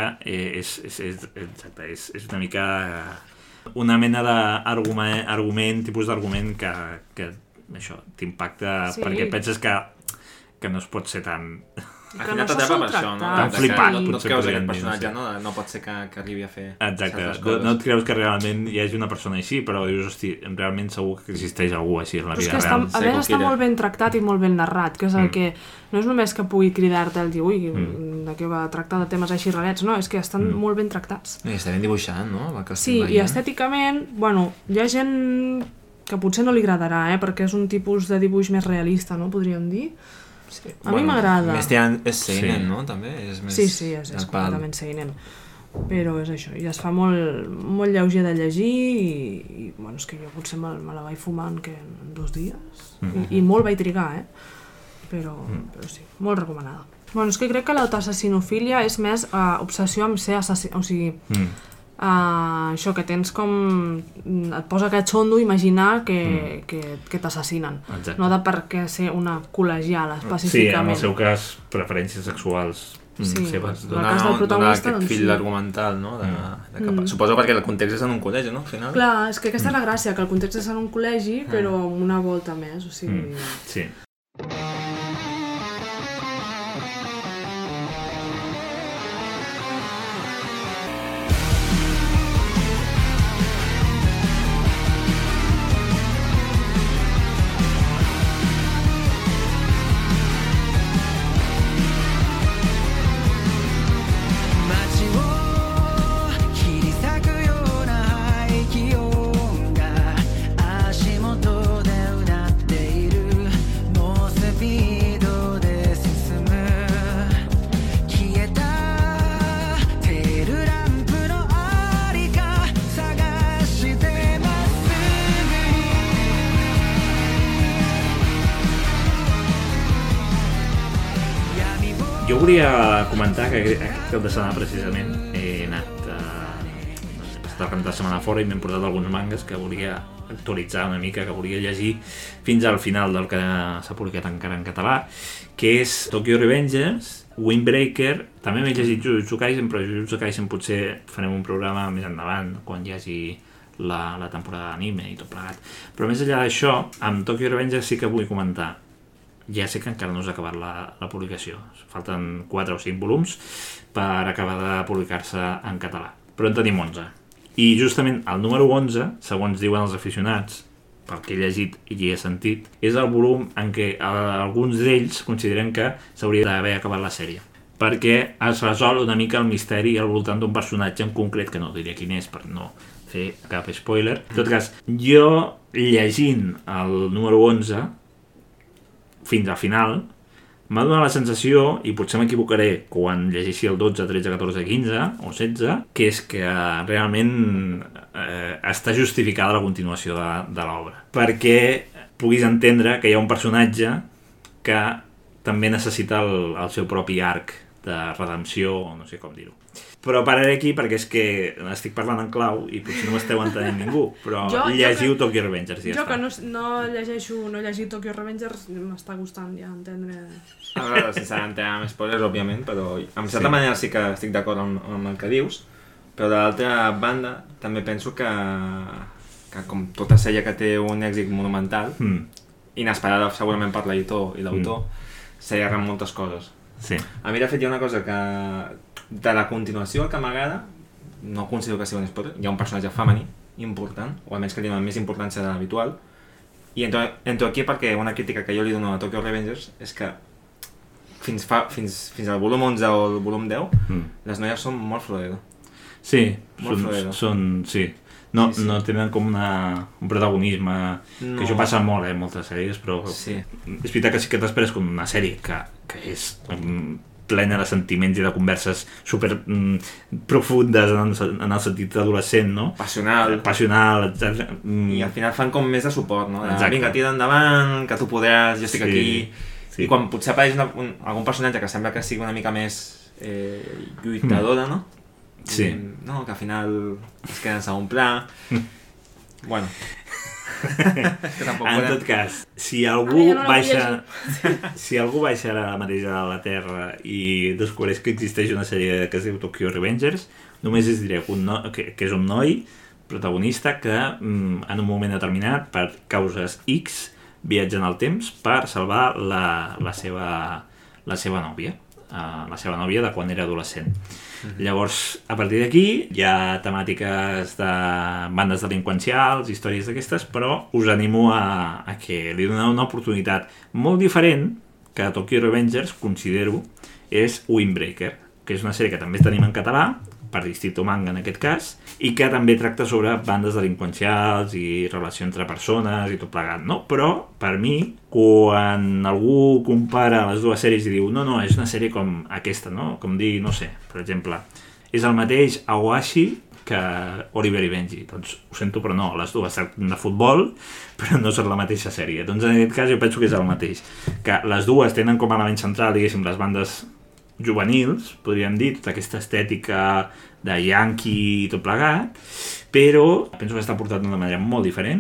és una mica una mena d'argument, tipus d'argument que això t'impacta perquè penses que no es pot ser tan... Al final t'atrapa per això, no? Tan flipat, no et potser creus podríem aquest dir. personatge, no pot ser que arribi a fer certes Exacte, coses. no et creus que realment hi hagi una persona així, però dius, hosti, realment segur que existeix algú així en la vida real. A més està molt ben tractat i molt ben narrat, que és el que no és només que pugui cridar-te el dir, ui, de què va tractar de temes així rarets, no, és que estan molt ben tractats. I està ben dibuixant, no? Sí, i estèticament, bueno, hi ha gent que potser no li agradarà, perquè és un tipus de dibuix més realista, no, podríem dir. Sí. A mi m'agrada. És seinen, no? També és més... Sí, és completament seinen. Però és això, i es fa molt lleuger de llegir i bueno, és que jo potser me la vaig fumant en 2 dies i molt vaig trigar, però sí, molt recomanada. Bueno, és que crec que l'autoassasinofília és més obsessió amb ser assassí, o sigui... això que tens com... et posa catxondo imaginar que t'assassinen, no de per què ser una col·legiala específicament. Sí, en el seu cas preferències sexuals seves. Donar aquest fil argumental, no? Suposo perquè el context és en un col·legi, no? Al final. Clar, és que aquesta és la gràcia, que el context és en un col·legi però amb una volta més, o sigui... Sí. Jo volia comentar que aquest cap de setmana precisament he anat la setmana fora i m'he portat alguns mangas que volia actualitzar una mica, que volia llegir fins al final del que s'ha publicat encara en català, que és Tokyo Revengers, Windbreaker. També m'he llegit Jujutsu Kaisen, però Jujutsu Kaisen potser farem un programa més endavant quan hi hagi la temporada d'anime i tot plegat. Però més enllà d'això, amb Tokyo Revengers sí que vull comentar. Ja sé que encara no s'ha acabat la publicació, falten 4 o 5 volums per acabar de publicar-se en català, però en tenim 11. I justament el número 11, segons diuen els aficionats, pel que he llegit i he sentit, és el volum en què alguns d'ells consideren que s'hauria d'haver acabat la sèrie, perquè es resol una mica el misteri al voltant d'un personatge en concret, que no diré quin és per no fer cap spoiler. En tot cas, jo llegint el número 11 fins al final m'ha donat la sensació, i potser m'equivocaré quan llegeixi el 12, 13, 14, 15 o 16, que és que realment està justificada la continuació de l'obra, perquè puguis entendre que hi ha un personatge que també necessita el seu propi arc de redempció, o no sé com dir-ho. Però pararé aquí perquè és que estic parlant en clau i potser no m'esteu entenent ningú, però llegiu Tokyo Revengers i ja està. Jo que no he llegit Tokyo Revengers m'està gustant ja entendre... A veure, sense entrar amb spoilers, òbviament, però en certa manera sí que estic d'acord amb el que dius, però de l'altra banda també penso que com tota sèrie que té un èxit monumental, inesperada segurament per l'editor i l'autor, s'allarguen moltes coses. Sí. A mi de fet hi ha una cosa que de la continuació que m'agrada, no considero que sigui un spoiler, hi ha un personatge femení important, o almenys que li dona més importància de l'habitual, i entro aquí perquè una crítica que jo li dono a Tokyo Revengers és que fins al volum 11 o el volum 10 les noies són molt Floredo. Sí, sí. No tenen com un protagonisme, que això passa molt en moltes sèries, però és veritat que sí que t'esperes com una sèrie que és plena de sentiments i de converses super profundes en el sentit adolescent, no? Passional, etc. I al final fan com més de suport, no? Vinga, tira endavant, que tu podràs, jo estic aquí. I quan potser apareix algun personatge que sembla que sigui una mica més lluitadora, no? Sí. No, que al final es queda en segon pla. Bueno. En tot cas, si algú baixa ara mateix a la Terra i descobreix que existeix una sèrie que es diu Tokyo Revengers, només es diré que és un noi protagonista que en un moment determinat, per causes X, viatja en el temps per salvar la seva nòvia, la seva nòvia de quan era adolescent. Llavors, a partir d'aquí hi ha temàtiques de bandes delinqüencials, històries d'aquestes, però us animo a que li doneu una oportunitat molt diferent que Tokyo Revengers, considero, és Windbreaker, que és una sèrie que també tenim en català, per Distrito Manga en aquest cas, i que també tracta sobre bandes delinqüencials i relació entre persones i tot plegat, no? Però, per mi, quan algú compara les dues sèries i diu no, és una sèrie com aquesta, no? Com dir, no sé, per exemple, és el mateix Aoashi que Oliver i Benji. Doncs ho sento, però no, les dues tracten de futbol, però no són la mateixa sèrie. Doncs en aquest cas jo penso que és el mateix, que les dues tenen com a element central, diguéssim, les bandes juvenils, podríem dir, tota aquesta estètica de yankee i tot plegat, però penso que està portat d'una manera molt diferent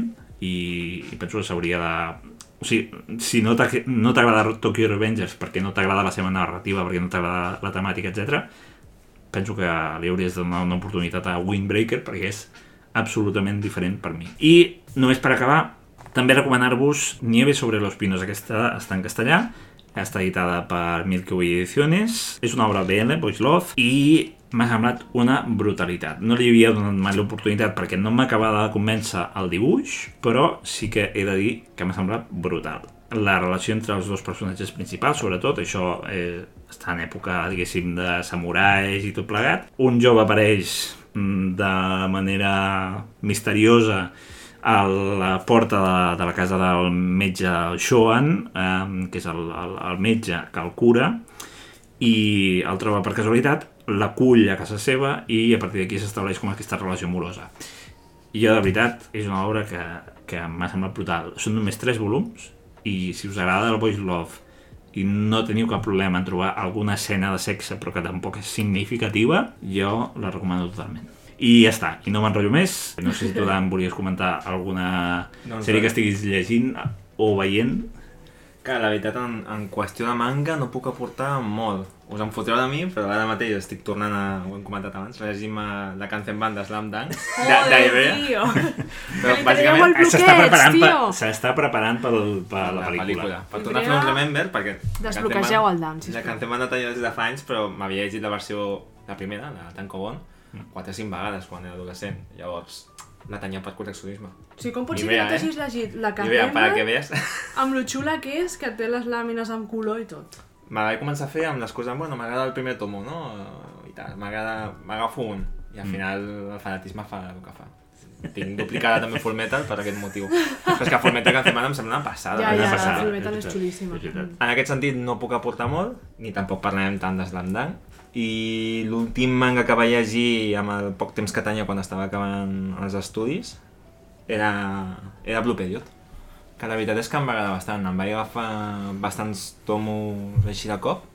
i penso que s'hauria de... O sigui, si no t'agrada Tokyo Revengers perquè no t'agrada la seva narrativa, perquè no t'agrada la temàtica, etc., penso que li hauries de donar una oportunitat a Windbreaker perquè és absolutament diferent per mi. I només per acabar, també recomanar-vos Nieve sobre los pinos. Aquesta està en castellà, està editada per Milky Way Ediciones, és una obra BL, Boys Love, i m'ha semblat una brutalitat. No li havia donat mai l'oportunitat perquè no m'acabava de convèncer el dibuix, però sí que he de dir que m'ha semblat brutal. La relació entre els dos personatges principals, sobretot, això està en època, diguéssim, de samurais i tot plegat. Un jove apareix de manera misteriosa a la porta de la casa del metge Shoan, que és el metge que el cura, i el troba per casualitat, l'acull a casa seva i a partir d'aquí s'estableix com aquesta relació amorosa. I jo, de veritat, és una obra que m'ha semblat brutal. Són només 3 volums i si us agrada el Boys Love i no teniu cap problema en trobar alguna escena de sexe però que tampoc és significativa, jo la recomano totalment. I ja està, i no m'enrotllo més. No sé si tu, Dan, volies comentar alguna sèrie que estiguis llegint o veient. Que la veritat, en qüestió de manga no puc aportar molt. Us en fotreu de mi, però ara mateix estic tornant a, ho hem comentat abans, llegim la Kanzenban de Slam Dunk, d'Ibrea. Però bàsicament s'està preparant per la pel·lícula. Per tornar a fer un remember, perquè desbloquegeu el Dan, sisplau. La Kanzenban de tenia des de fa anys, però m'havia llegit la versió, la primera, la Tankobon, 4 o 5 vegades quan era adolescent. Llavors, la tenia per col·leccionisme. Sí, com pot ser que no t'hagis llegit la cadena para que veas. amb lo xula que és, que té les làmines amb color i tot? Me la vaig començar a fer amb l'excusa, bueno, m'agrada el primer tomo, no? I tal, m'agafo un. I al final el fanatisme fa el que fa. Tinc duplicada també Fullmetal per aquest motiu. Però és que Fullmetal que em sembla una passada. Ja, Fullmetal és xulíssima. En aquest sentit no puc aportar molt, ni tampoc parlarem tant de Slam Dunk. I l'últim manga que vaig llegir amb el poc temps que tenia quan estava acabant els estudis era Blue Period, que la veritat és que em va agradar bastant. Em vaig agafar bastants tomos així de cop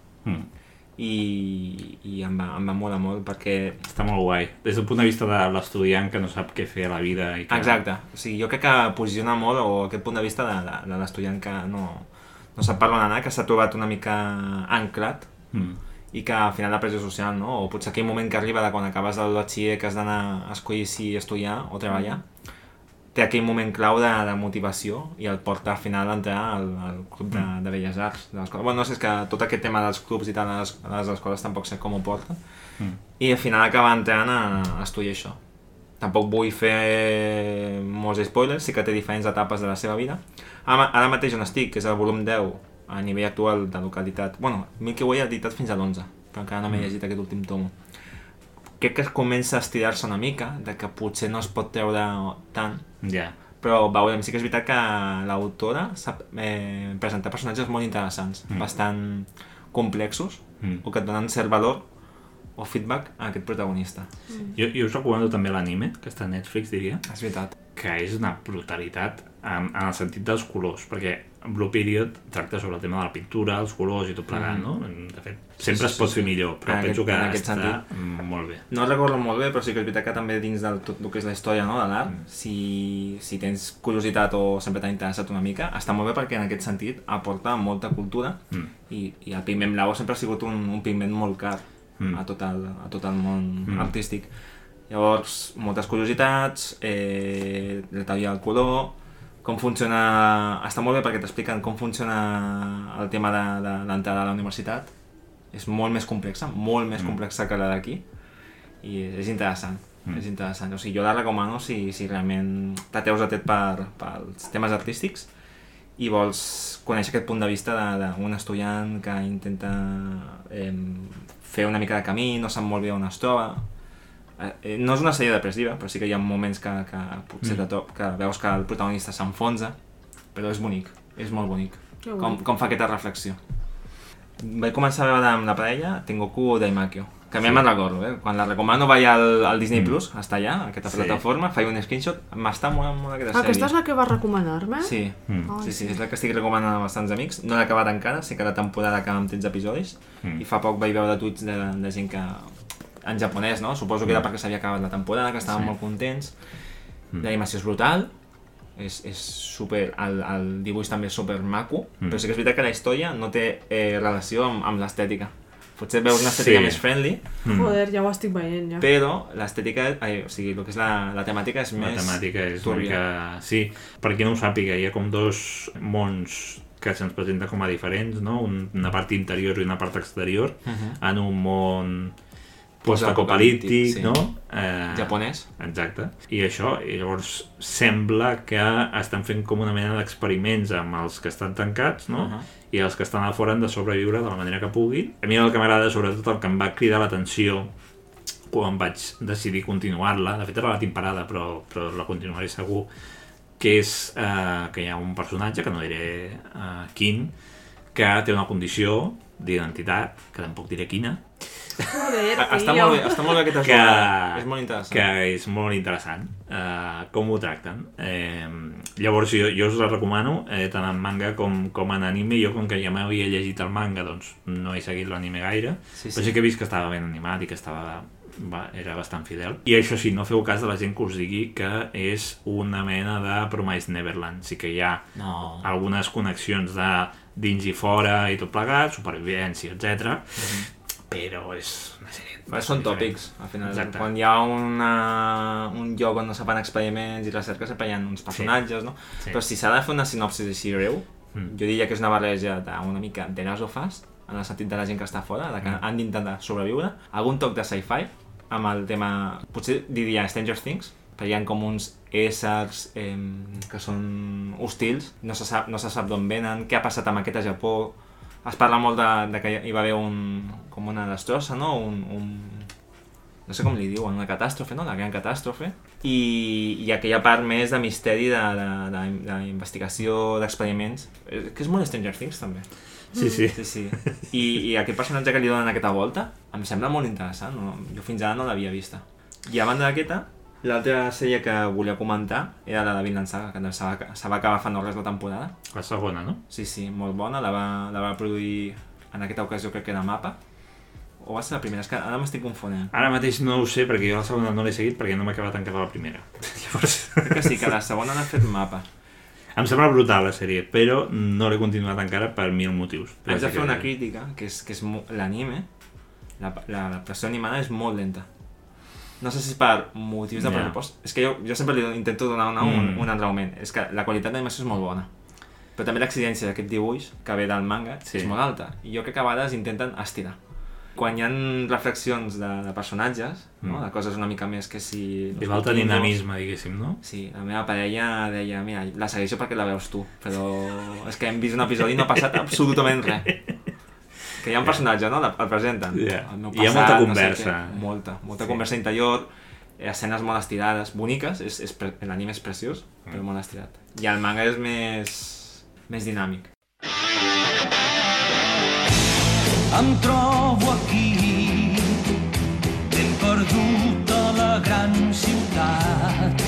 i em va molar molt perquè... Està molt guai, des del punt de vista de l'estudiant que no sap què fer a la vida i que... Exacte, o sigui, jo crec que posiciona molt o aquest punt de vista de l'estudiant que no sap per on anar, que s'ha trobat una mica anclat i que al final la pressió social, no? O potser aquell moment que arriba de quan acabes del batxiller que has d'anar a escollir si estudiar o treballar, té aquell moment clau de motivació i el porta al final a entrar al club de Belles Arts de l'escola. Bueno, no sé, és que tot aquest tema dels clubs i tal a les escoles tampoc sé com ho porta i al final acaba entrant a estudiar això. Tampoc vull fer molts spoilers, sí que té diferents etapes de la seva vida. Ara mateix on estic, que és el volum 10 a nivell actual de localitat, bueno, Milky Way ha editat fins a l'11, però encara no m'he llegit aquest últim tomo. Crec que comença a estirar-se una mica, de que potser no es pot treure tant, però veurem, sí que és veritat que l'autora sap presentar personatges molt interessants, bastant complexos, o que et donen cert valor o feedback a aquest protagonista. Jo us recomano també l'anime, que està a Netflix, diria. És veritat. Que és una brutalitat en el sentit dels colors, perquè Blue Period tracta sobre el tema de la pintura, els colors i tot plegat, no? De fet, sempre es pot fer millor, però penso que està molt bé. No el recordo molt bé, però sí que és veritat que també dins de tot el que és la història de l'art, si tens curiositat o sempre t'ha interessat una mica, està molt bé perquè en aquest sentit aporta molta cultura i el pigment blau sempre ha sigut un pigment molt car a tot el món artístic. Llavors, moltes curiositats, la teoria del color, com funciona... Està molt bé perquè t'expliquen com funciona el tema de l'entrada a la universitat. És molt més complexa que la d'aquí i és interessant. És interessant. O sigui, jo la recomano si realment t'ateus a tet pels temes artístics i vols conèixer aquest punt de vista d'un estudiant que intenta fer una mica de camí, no sap molt bé on es troba. No és una sèrie depressiva, però sí que hi ha moments que potser que veus que el protagonista s'enfonsa, però és bonic, és molt bonic, com fa aquesta reflexió. Vaig començar a veure amb la parella Tengoku Daimakyo, que a mi me'n recordo, quan la recomano vaig al Disney Plus, està allà, a aquesta plataforma, faig un screenshot, m'està molt aquesta sèrie. Aquesta és la que vas recomanar-me? Sí, és la que estic recomanant a bastants amics, no l'he acabat encara, sé que la temporada acaba amb 13 episodis, i fa poc vaig veure tuits de gent que en japonès, no? Suposo que era perquè s'havia acabat la temporada, que estaven molt contents. L'animació és brutal, és super... El dibuix també és super maco, però sí que és veritat que la història no té relació amb l'estètica. Potser veus una estètica més friendly. Joder, ja ho estic veient, ja. Però l'estètica, o sigui, el que és la temàtica és més... La temàtica és una mica... Sí, per qui no ho sàpiga, hi ha com dos mons que se'ns presenta com a diferents, no? Una part interior i una part exterior, en un món post-apocalíptic, no? Japonès. Exacte. I això, llavors sembla que estan fent com una mena d'experiments amb els que estan tancats, no? I els que estan a fora han de sobreviure de la manera que puguin. A mi el que m'agrada, sobretot el que em va cridar l'atenció quan vaig decidir continuar-la, de fet era la tinc parada, però la continuaré segur, que és que hi ha un personatge, que no diré quin, que té una condició d'identitat, que tampoc diré quina. Joder, està molt bé aquesta zona, és molt interessant. Que és molt interessant com ho tracten. Llavors jo us la recomano, tant en manga com en anime. Jo, com que ja m'havia llegit el manga, doncs no he seguit l'anime gaire, però sí que he vist que estava ben animat i que era bastant fidel. I això sí, no feu cas de la gent que us digui que és una mena de Promised Neverland. Sí que hi ha algunes connexions de dins i fora i tot plegat, supervivència, etc. Però és una sèrie... Són tòpics, al final. Exacte. Quan hi ha un lloc on no se fan experiments i recerca, sempre hi ha uns personatges, no? Però si s'ha de fer una sinopsis així breu, jo diria que és una barreja d'una mica de Last of Us, en el sentit de la gent que està fora, que han d'intentar sobreviure, algun toc de sci-fi, amb el tema, potser diria Stranger Things, perquè hi ha com uns éssers que són hostils, no se sap d'on venen, què ha passat amb aquest a Japó. Es parla molt de que hi va haver com una destrossa, no? No sé com li diuen, una catàstrofe, no? La gran catàstrofe. I aquella part més de misteri, d'investigació, d'experiments, que és molt Stranger Things, també. Sí. I aquest personatge que li donen aquesta volta em sembla molt interessant, no? Jo fins ara no l'havia vista. I a banda d'aquesta, l'altra sèrie que volia comentar era la de Vinland Saga, que se va acabar fa no res la temporada. La segona, no? Sí, molt bona, la va produir en aquesta ocasió, crec que era Mapa. O va ser la primera? És que ara m'estic confonent. Ara mateix no ho sé, perquè jo la segona no l'he seguit perquè no m'ha acabat encara la primera. Llavors... Crec que sí, que la segona n'ha fet Mapa. Em sembla brutal la sèrie, però no l'he continuat encara per 1000 motius. Haig de fer una crítica, que és l'anime, l'adaptació animada és molt lenta. No sé si és per motius de pressupost. És que jo sempre li intento donar un enraonament. És que la qualitat d'animació és molt bona, però també l'exigència d'aquest dibuix, que ve del manga, és molt alta. I jo crec que a vegades intenten estirar. Quan hi ha reflexions de personatges, no? De coses una mica més que si... Li falta dinamisme, diguéssim, no? Sí, la meva parella deia, mira, la segueixo perquè la veus tu, però és que hem vist un episodi i no ha passat absolutament res. Que hi ha un personatge, no? El presenten. El meu passat, hi ha molta conversa. No sé què, molta conversa interior, escenes molt estirades, boniques, l'anime és preciós, però molt estirat. I el manga és més dinàmic. Em trobo aquí, ben perdut a la gran ciutat.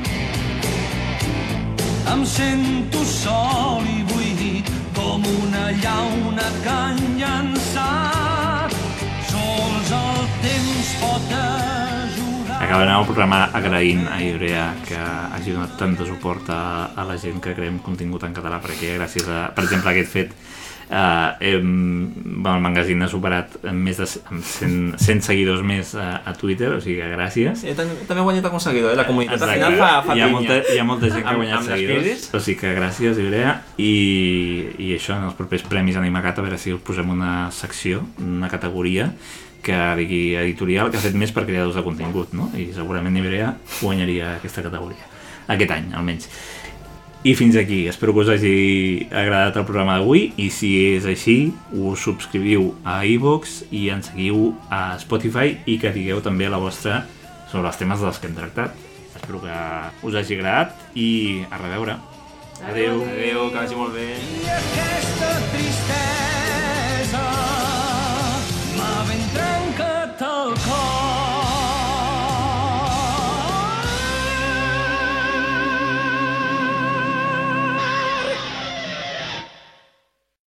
Em sento sol i buit com una llauna que han llançat. Sols el temps pot ajudar. Acabarem el programa agraint a Ivrea que hagi donat tant de suport a la gent que creem contingut en català, perquè gràcies a, per exemple, aquest fet, el magazine ha superat més de 100 seguidors més a Twitter, o sigui que gràcies. També he guanyat algun seguidor, la comunitat al final fa pinya. Hi ha molta gent que ha guanyat seguidors, o sigui que gràcies, Ivrea. I això, en els propers premis Animacat, a veure si us posem una secció, una categoria que digui editorial que ha fet més per creadors de contingut, no? I segurament Ivrea guanyaria aquesta categoria, aquest any almenys. I fins aquí, espero que us hagi agradat el programa d'avui, i si és així us subscriviu a iVoox i ens seguiu a Spotify i que digueu també la vostra sobre els temes dels que hem tractat. Espero que us hagi agradat i a reveure. Adéu. Adéu, que vagi molt bé. I aquesta tristesa